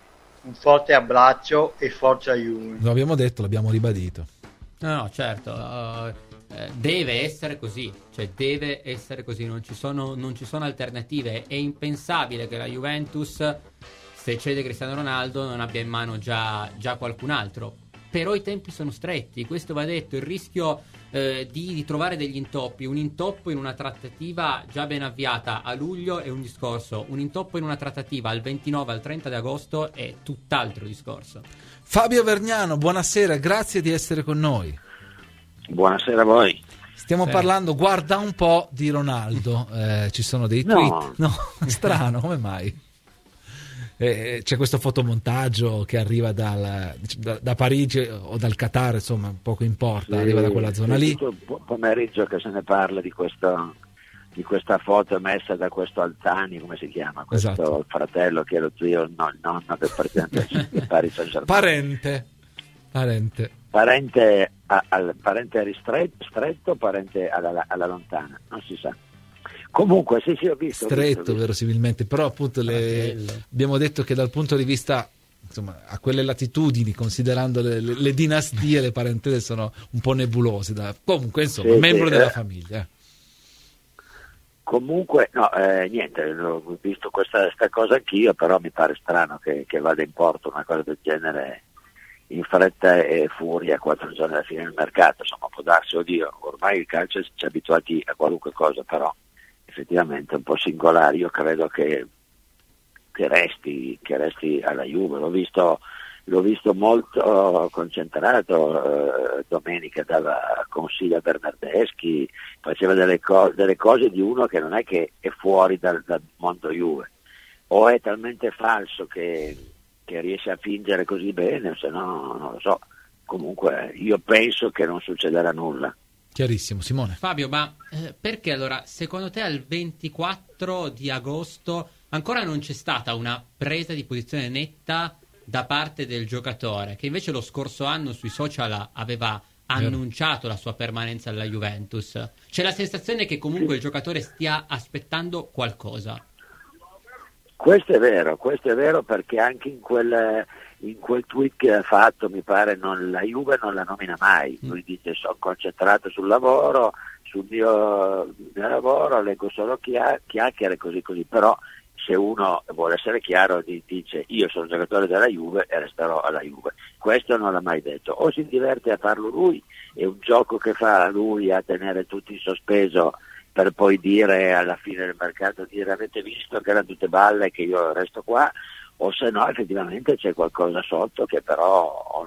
Un forte abbraccio e forza Juve. Lo abbiamo detto, l'abbiamo ribadito. No, no, certo, uh, eh, deve essere così, cioè deve essere così, non ci sono, non ci sono alternative. È impensabile che la Juventus, se cede Cristiano Ronaldo, non abbia in mano già, già qualcun altro. però i tempi sono stretti, questo va detto. Il rischio eh, di, di trovare degli intoppi, un intoppo in una trattativa già ben avviata a luglio è un discorso, un intoppo in una trattativa al ventinove al trenta di agosto è tutt'altro discorso. Fabio Vergnano, buonasera, grazie di essere con noi. Buonasera a voi. Stiamo Sì. parlando, guarda un po', di Ronaldo, eh, ci sono dei No. tweet, no, strano, come mai? Eh, c'è questo fotomontaggio che arriva dal, da, da Parigi o dal Qatar, insomma poco importa, Sì, arriva da quella zona è lì. tutto il pomeriggio che se ne parla di questo, di questa foto messa da questo Altani, come si chiama? Questo Esatto. fratello che è lo zio, no, il nonno del presidente del Paris Saint-Germain. Parente, parente. Parente, a, al, parente ristretto, stretto, parente alla, alla lontana, non si sa. Comunque, sì, sì, ho visto. ho Stretto, visto, ho visto. verosimilmente, però appunto le, abbiamo detto che dal punto di vista, insomma, a quelle latitudini, considerando le, le, le dinastie, le parentele sono un po' nebulose. Da, comunque, insomma, Sì, membro sì, della eh. famiglia. Comunque, no, eh, niente, ho visto questa, questa cosa anch'io, però mi pare strano che, che vada in porto una cosa del genere in fretta e furia quattro giorni alla fine del mercato. Insomma, può darsi, oddio, ormai il calcio ci è abituati a qualunque cosa, però effettivamente è un po' singolare. Io credo che, che resti che resti alla Juve. L'ho visto, l'ho visto molto concentrato eh, domenica dalla consiglia Bernardeschi, faceva delle, co- delle cose di uno che non è che è fuori dal, dal mondo Juve, o è talmente falso che, che riesce a fingere così bene, se no non lo so. Comunque io penso che non succederà nulla. Chiarissimo, Simone. Fabio, ma eh, perché allora, secondo te al ventiquattro di agosto ancora non c'è stata una presa di posizione netta da parte del giocatore, che invece lo scorso anno sui social aveva annunciato la sua permanenza alla Juventus? C'è la sensazione che comunque il giocatore stia aspettando qualcosa. Questo è vero, questo è vero, perché anche in quel, in quel tweet che ha fatto, mi pare, non, la Juve non la nomina mai. Lui dice: sono concentrato sul lavoro, sul mio, mio lavoro, leggo solo chia- chiacchiere, così così. Però se uno vuole essere chiaro dice: io sono giocatore della Juve e resterò alla Juve. Questo non l'ha mai detto. O si diverte a farlo lui, è un gioco che fa lui a tenere tutti in sospeso, per poi dire alla fine del mercato, dire: avete visto che erano tutte balle, che io resto qua, o se no effettivamente c'è qualcosa sotto che però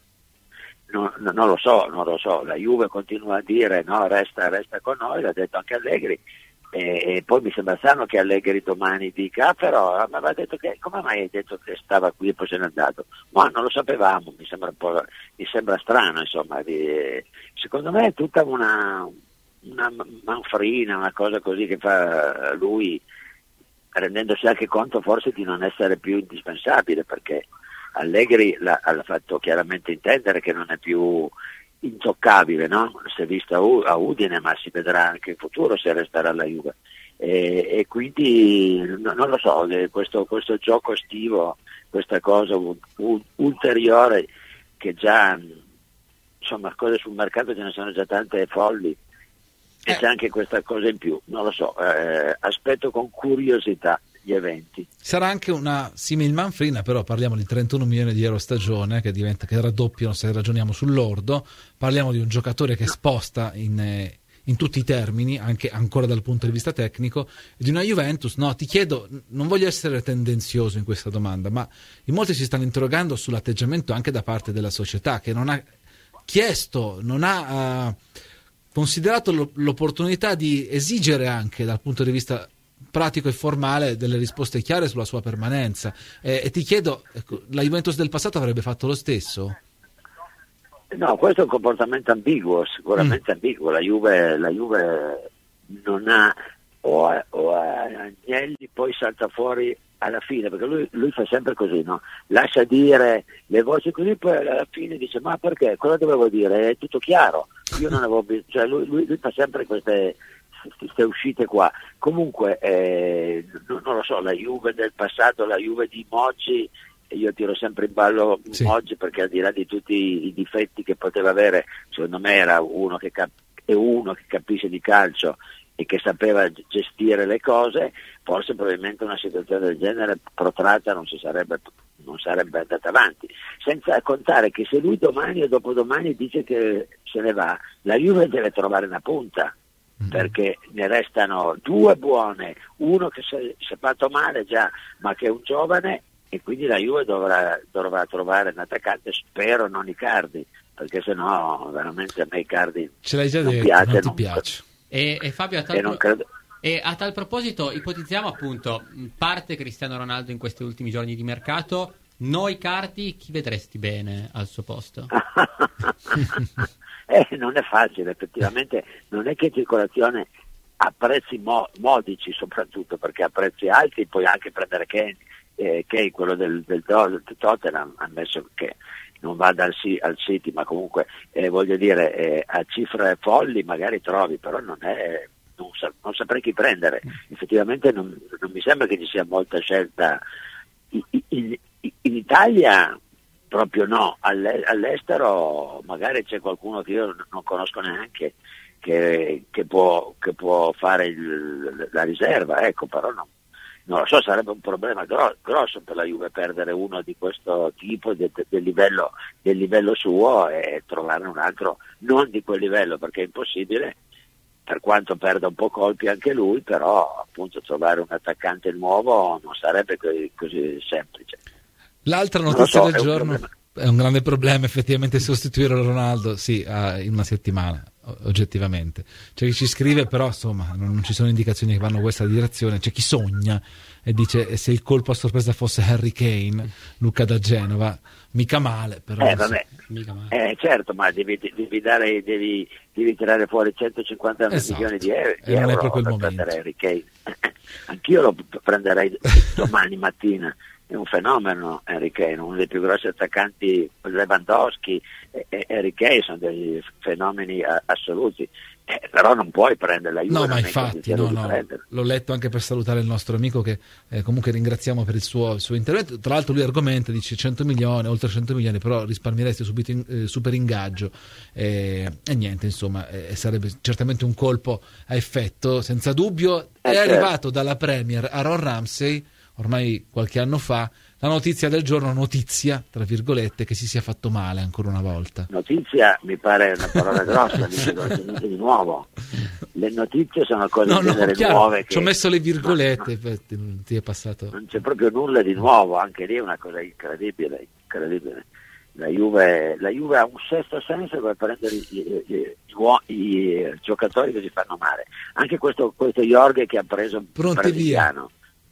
non, non, non lo so, non lo so. La Juve continua a dire no, resta, resta con noi, l'ha detto anche Allegri, e, e poi mi sembra strano che Allegri domani dica: ah, però mi aveva detto che, come mai hai detto che stava qui e poi se n'è andato? Ma non lo sapevamo, mi sembra un po', mi sembra strano, insomma. Di, secondo me è tutta una una manfrina, una cosa così che fa lui, rendendosi anche conto forse di non essere più indispensabile, perché Allegri l'ha, l'ha fatto chiaramente intendere che non è più intoccabile, no? Si è visto a, U- a Udine, ma si vedrà anche in futuro se resterà alla Juve, e, e quindi no, non lo so, questo, questo gioco estivo, questa cosa un, un, ulteriore, che già, insomma, cose sul mercato ce ne sono già tante folli, e c'è anche questa cosa in più, non lo so, eh, aspetto con curiosità gli eventi. Sarà anche una simil manfrina, però parliamo di trentuno milioni di euro a stagione, che diventa, che raddoppiano se ragioniamo sull'ordo. Parliamo di un giocatore che sposta in, eh, in tutti i termini, anche ancora dal punto di vista tecnico, e di una Juventus. No, ti chiedo, non voglio essere tendenzioso in questa domanda, ma in molti si stanno interrogando sull'atteggiamento anche da parte della società, che non ha chiesto, non ha... Uh, considerato l'opportunità di esigere anche dal punto di vista pratico e formale delle risposte chiare sulla sua permanenza, e, e ti chiedo, ecco, la Juventus del passato avrebbe fatto lo stesso? No, questo è un comportamento ambiguo, sicuramente mm. ambiguo. La Juve, la Juve non ha, o a, o a Agnelli poi salta fuori alla fine, perché lui, lui fa sempre così, no? Lascia dire le voci così, poi alla fine dice: ma perché? Cosa dovevo dire? È tutto chiaro. Io non avevo bisogno, cioè lui, lui, lui fa sempre queste, queste uscite qua. Comunque eh, non, non lo so, la Juve del passato, la Juve di Moggi, io tiro sempre in ballo sì. Moggi, perché al di là di tutti i difetti che poteva avere, secondo me era uno che cap- è uno che capisce di calcio e che sapeva gestire le cose. Forse probabilmente una situazione del genere protratta non si sarebbe non sarebbe andata avanti, senza contare che se lui domani o dopodomani dice che se ne va, la Juve deve trovare una punta, mm-hmm. perché ne restano due buone, uno che si è fatto male già ma che è un giovane, e quindi la Juve dovrà, dovrà trovare un attaccante, spero non Icardi, perché sennò veramente a me Icardi ce l'hai già non detto, piace, non ti non, piace. E, e Fabio, a tal, e non pro- credo... e a tal proposito ipotizziamo appunto, parte Cristiano Ronaldo in questi ultimi giorni di mercato, noi Cardi chi vedresti bene al suo posto? eh, non è facile, effettivamente non è che in circolazione a prezzi mo- modici, soprattutto perché a prezzi alti puoi anche prendere Kane, eh, Kane quello del, del, del Tottenham, ammesso che non vada al, al City, ma comunque eh, voglio dire eh, a cifre folli magari trovi, però non è non, sa, non saprei chi prendere, effettivamente non, non mi sembra che ci sia molta scelta in, in, in Italia, proprio no, All'e, all'estero magari c'è qualcuno che io non conosco neanche che, che, può, che può fare il, la riserva, ecco, però no. Non lo so, sarebbe un problema gro- grosso per la Juve perdere uno di questo tipo, de- de- del, livello, del livello suo, e trovarne un altro non di quel livello, perché è impossibile, per quanto perda un po' colpi anche lui, però appunto trovare un attaccante nuovo non sarebbe così, così semplice. L'altra notizia so, del è giorno un è un grande problema, effettivamente, sostituire Ronaldo, sì, in una settimana, oggettivamente. C'è chi ci scrive, però insomma non, non ci sono indicazioni che vanno in questa direzione. C'è chi sogna e dice se il colpo a sorpresa fosse Harry Kane, Luca da Genova, mica male, però eh, vabbè. mica male. Eh, certo, ma devi, devi, dare, devi, devi tirare fuori centocinquanta Esatto. milioni di euro, di E non è euro proprio il per momento. prendere Harry Kane. Anch'io lo prenderei domani mattina. È un fenomeno Harry Kane, uno dei più grossi attaccanti. Lewandowski e, e Harry Kane sono dei fenomeni a, assoluti, eh, però non puoi prendere la Juve. No, non ma è in infatti, condizione no, di no. prenderlo. L'ho letto anche per salutare il nostro amico che eh, comunque ringraziamo per il suo, il suo intervento. Tra l'altro lui argomenta, dice cento milioni, oltre cento milioni, però risparmieresti subito in, eh, super ingaggio, eh, e niente, insomma, eh, sarebbe certamente un colpo a effetto, senza dubbio. È Eh, arrivato dalla Premier a Ron Ramsey ormai qualche anno fa la notizia del giorno, notizia tra virgolette, che si sia fatto male ancora una volta. Notizia mi pare una parola grossa, dicevo di nuovo. Le notizie sono cose No, in no, genere chiaro, nuove. Che... ci ho messo le virgolette, no, no. Non ti è passato. Non c'è proprio nulla di nuovo, anche lì è una cosa incredibile, incredibile. La Juve, la Juve ha un sesto senso per prendere i, i, i, i giocatori che si fanno male. Anche questo, questo Jorge che ha preso un brasiliano.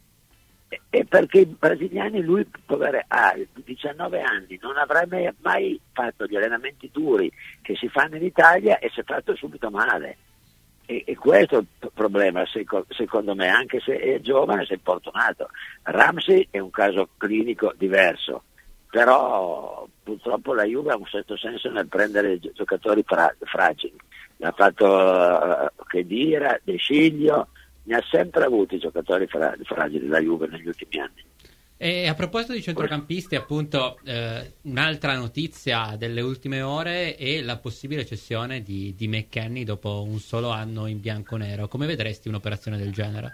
E perché i brasiliani, lui povero, ha diciannove anni, non avrebbe mai fatto gli allenamenti duri che si fanno in Italia e si è fatto subito male. E, e questo è il problema, secondo me, anche se è giovane, sei fortunato. Ramsey è un caso clinico diverso, però purtroppo la Juve ha un certo senso nel prendere giocatori fra- fragili. L'ha fatto uh, Khedira, De Sciglio, ne ha sempre avuti giocatori fra- fragili la Juve negli ultimi anni. E a proposito di centrocampisti, appunto, eh, un'altra notizia delle ultime ore è la possibile cessione di, di McKennie dopo un solo anno in bianconero. Come vedresti un'operazione del genere?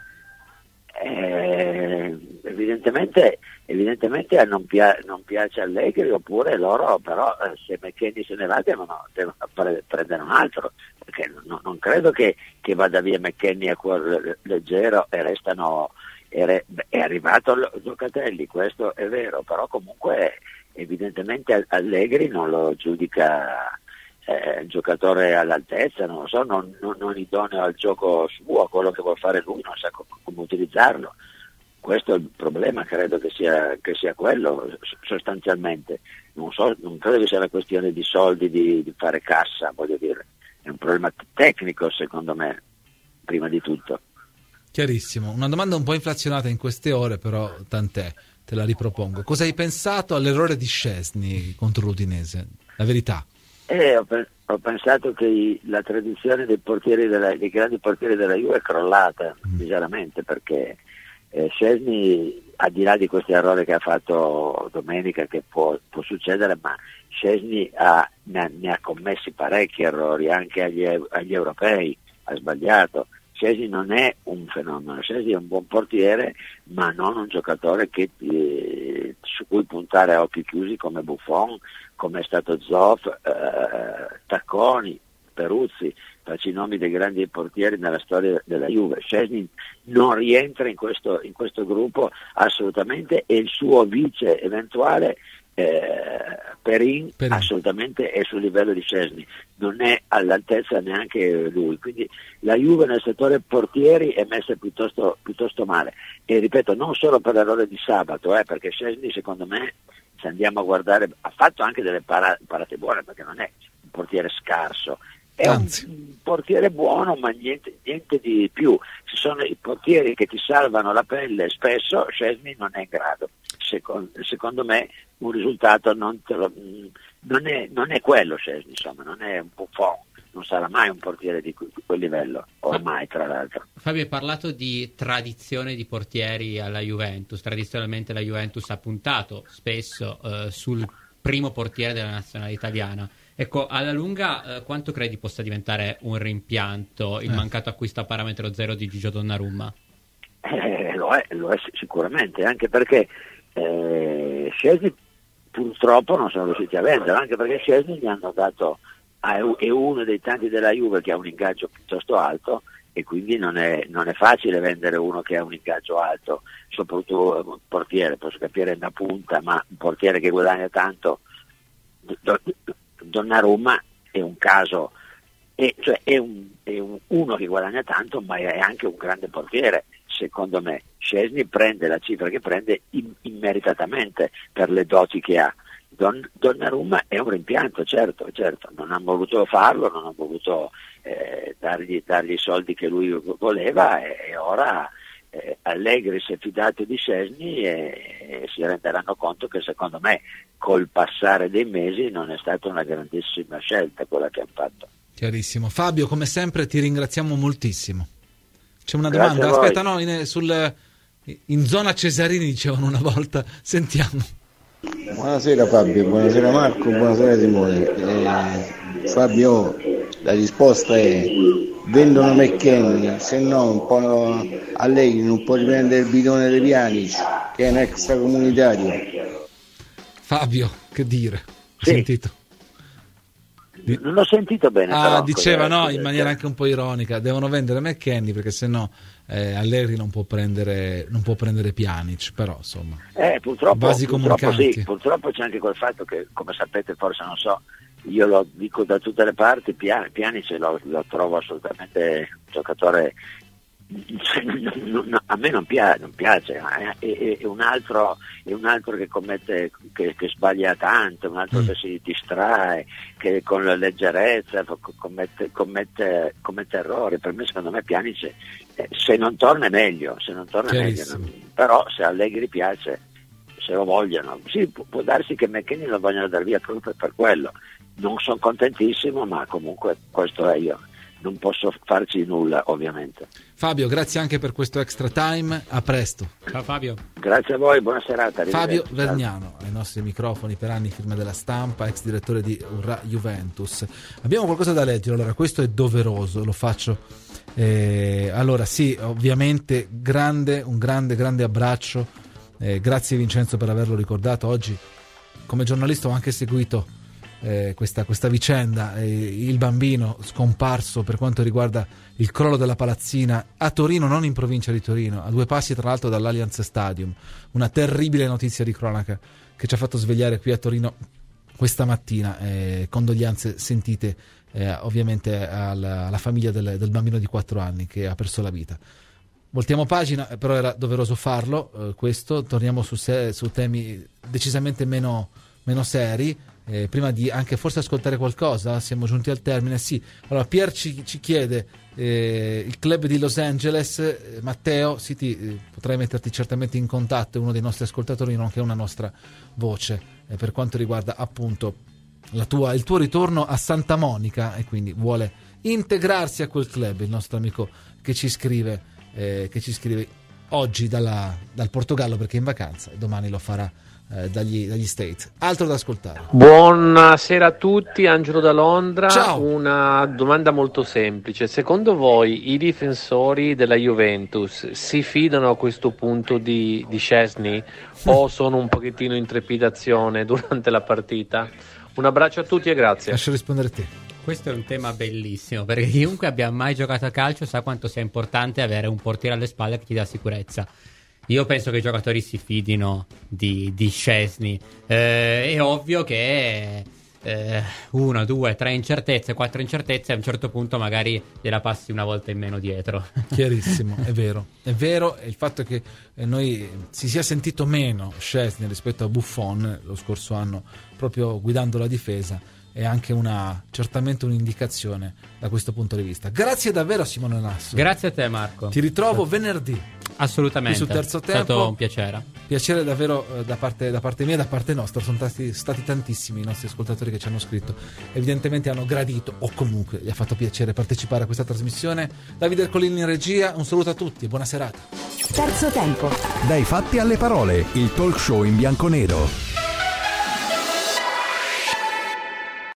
Eh, evidentemente evidentemente non, pia- non piace Allegri, oppure loro però eh, se McKennie se ne va devono, devono pre- prendere un altro, perché no, non credo che, che vada via McKennie a cuore leggero e restano e re- è arrivato Locatelli, questo è vero, però comunque evidentemente Allegri non lo giudica eh, giocatore all'altezza, non lo so, non, non, non idoneo al gioco suo, a quello che vuole fare lui, non sa co- come utilizzarlo. Questo è il problema, credo che sia, che sia quello sostanzialmente. Non so, non credo che sia la questione di soldi, di, di fare cassa, voglio dire. È un problema tecnico, secondo me, prima di tutto. Chiarissimo. Una domanda un po' inflazionata in queste ore, però tant'è, te la ripropongo. Cosa hai pensato all'errore di Szczesny contro l'Udinese? La verità. Eh, ho, pe- ho pensato che i- la tradizione dei portieri della, dei grandi portieri della Juve è crollata mm. miseramente, perché eh, Szczesny, al di là di questo errore che ha fatto domenica, che può, può succedere, ma Szczesny ha, ne, ha, ne ha commessi parecchi errori anche agli, agli europei, ha sbagliato. Szczesny non è un fenomeno, Szczesny è un buon portiere, ma non un giocatore che ti, su cui puntare a occhi chiusi come Buffon, come è stato Zoff, eh, Tacconi, Peruzzi, faccio i nomi dei grandi portieri nella storia della Juve. Szczęsny non rientra in questo, in questo gruppo assolutamente, e il suo vice eventuale eh, Perin, Perin assolutamente è sul livello di Szczęsny, non è all'altezza neanche lui, quindi la Juve nel settore portieri è messa piuttosto, piuttosto male, e ripeto, non solo per l'errore di sabato, eh, perché Szczęsny secondo me, se andiamo a guardare, ha fatto anche delle para- parate buone, perché non è un portiere scarso, è un, un portiere buono, ma niente, niente di più. Ci sono i portieri che ti salvano la pelle, spesso Szczęsny non è in grado. Secondo, secondo me un risultato non, te lo, non, è, non è quello Szczęsny, insomma, non è un Buffon, non sarà mai un portiere di quel livello, ormai, tra l'altro. Fabio, hai parlato di tradizione di portieri alla Juventus. Tradizionalmente la Juventus ha puntato spesso eh, sul primo portiere della nazionale italiana. Ecco, alla lunga eh, quanto credi possa diventare un rimpianto il eh. mancato acquisto a parametro zero di Gigio Donnarumma? Eh, lo è, lo è sicuramente, anche perché eh, Szczęsny purtroppo non sono riusciti a venderlo, anche perché Szczęsny gli hanno dato, è uno dei tanti della Juve che ha un ingaggio piuttosto alto, e quindi non è, non è facile vendere uno che ha un ingaggio alto, soprattutto un portiere, posso capire una punta, ma un portiere che guadagna tanto. Donnarumma è un caso, è, cioè è, un, è un, uno che guadagna tanto, ma è anche un grande portiere, secondo me. Szczęsny prende la cifra che prende in, immeritatamente per le doti che ha. Don, Donnarumma è un rimpianto, certo, certo, non hanno voluto farlo, non hanno voluto eh, dargli, dargli i soldi che lui voleva, e, e ora eh, Allegri si è fidato di Szczęsny, e, e si renderanno conto che, secondo me, col passare dei mesi non è stata una grandissima scelta quella che hanno fatto. Chiarissimo. Fabio, come sempre ti ringraziamo moltissimo. C'è una Grazie domanda, aspetta, no, in, sul, in zona Cesarini dicevano una volta, sentiamo. Buonasera Fabio, buonasera Marco, buonasera Simone. Eh, Fabio, la risposta è: vendono McKennie, se no un po' Allegri non può riprendere il bidone dei Pjanic, che è un extracomunitario. Fabio, che dire? Ho sì. sentito? Non ho sentito bene. Ah, però, diceva cosa, no, cosa, in maniera anche un po' ironica, devono vendere McKennie perché sennò eh, Allegri non può prendere non può prendere Pjanic, però insomma. Eh, purtroppo, basi purtroppo comunicanti. sì, purtroppo c'è anche quel fatto che, come sapete, forse non so, io lo dico da tutte le parti, Pjanic lo, lo trovo assolutamente un giocatore, cioè, non, non, a me non piace, non piace è, è, è, un altro, è un altro che commette, che, che sbaglia tanto, un altro mm. che si distrae, che con la leggerezza commette, commette, commette errori. Per me, secondo me, Pjanic, eh, se non torna è meglio, se non torna è meglio, non, però se Allegri piace, se lo vogliono, sì, può, può darsi che McKennie lo vogliono dar via proprio per quello. Non sono contentissimo, ma comunque questo è io. Non posso farci nulla, ovviamente. Fabio, grazie anche per questo extra time, a presto. Ciao Fabio. Grazie a voi, buona serata. Fabio Vergnano, ai nostri microfoni per anni, firma della Stampa, ex direttore di Urrà Juventus. Abbiamo qualcosa da leggere, allora questo è doveroso, lo faccio. Eh, allora sì, ovviamente grande, un grande, grande abbraccio. Eh, grazie Vincenzo per averlo ricordato. Oggi come giornalista ho anche seguito Eh, questa, questa vicenda, eh, il bambino scomparso per quanto riguarda il crollo della palazzina a Torino, non in provincia di Torino, a due passi tra l'altro dall'Allianz Stadium. Una terribile notizia di cronaca che ci ha fatto svegliare qui a Torino questa mattina. Eh, condoglianze sentite eh, ovviamente alla, alla famiglia del, del bambino di quattro anni che ha perso la vita. Voltiamo pagina, però era doveroso farlo, eh, questo. Torniamo su, se, su temi decisamente meno, meno seri. Eh, prima di anche forse ascoltare qualcosa, siamo giunti al termine. Sì, allora Pier ci, ci chiede eh, il club di Los Angeles, eh, Matteo, sì, ti, eh, potrai metterti certamente in contatto, è uno dei nostri ascoltatori, nonché una nostra voce eh, per quanto riguarda appunto la tua, il tuo ritorno a Santa Monica, e quindi vuole integrarsi a quel club. Il nostro amico che ci scrive eh, che ci scrive oggi dalla, dal Portogallo perché è in vacanza, e domani lo farà eh, dagli, dagli State. Altro da ascoltare. Buonasera a tutti, Angelo da Londra. Ciao. Una domanda molto semplice: secondo voi i difensori della Juventus si fidano a questo punto di, di Szczęsny o sono un pochettino in trepidazione durante la partita? Un abbraccio a tutti e grazie. Lascio rispondere a te. Questo è un tema bellissimo, perché chiunque abbia mai giocato a calcio sa quanto sia importante avere un portiere alle spalle che ti dà sicurezza. Io penso che i giocatori si fidino di, di Szczęsny. Eh, è ovvio che eh, una, due, tre incertezze, quattro incertezze, a un certo punto magari gliela passi una volta in meno dietro. Chiarissimo, è vero, è vero, e il fatto che eh, noi si sia sentito meno Szczęsny rispetto a Buffon lo scorso anno, proprio guidando la difesa, è anche una certamente un'indicazione da questo punto di vista. Grazie davvero a Simone Nasso. Grazie a te, Marco. Ti ritrovo venerdì. Assolutamente. Qui sul Terzo Tempo. È stato un piacere. Piacere davvero eh, da parte, da parte mia e da parte nostra. Sono stati, stati tantissimi i nostri ascoltatori che ci hanno scritto. Evidentemente hanno gradito, o comunque gli ha fatto piacere partecipare a questa trasmissione. Davide Ercolini in regia. Un saluto a tutti e buona serata. Terzo Tempo. Dai fatti alle parole, il talk show in bianco nero.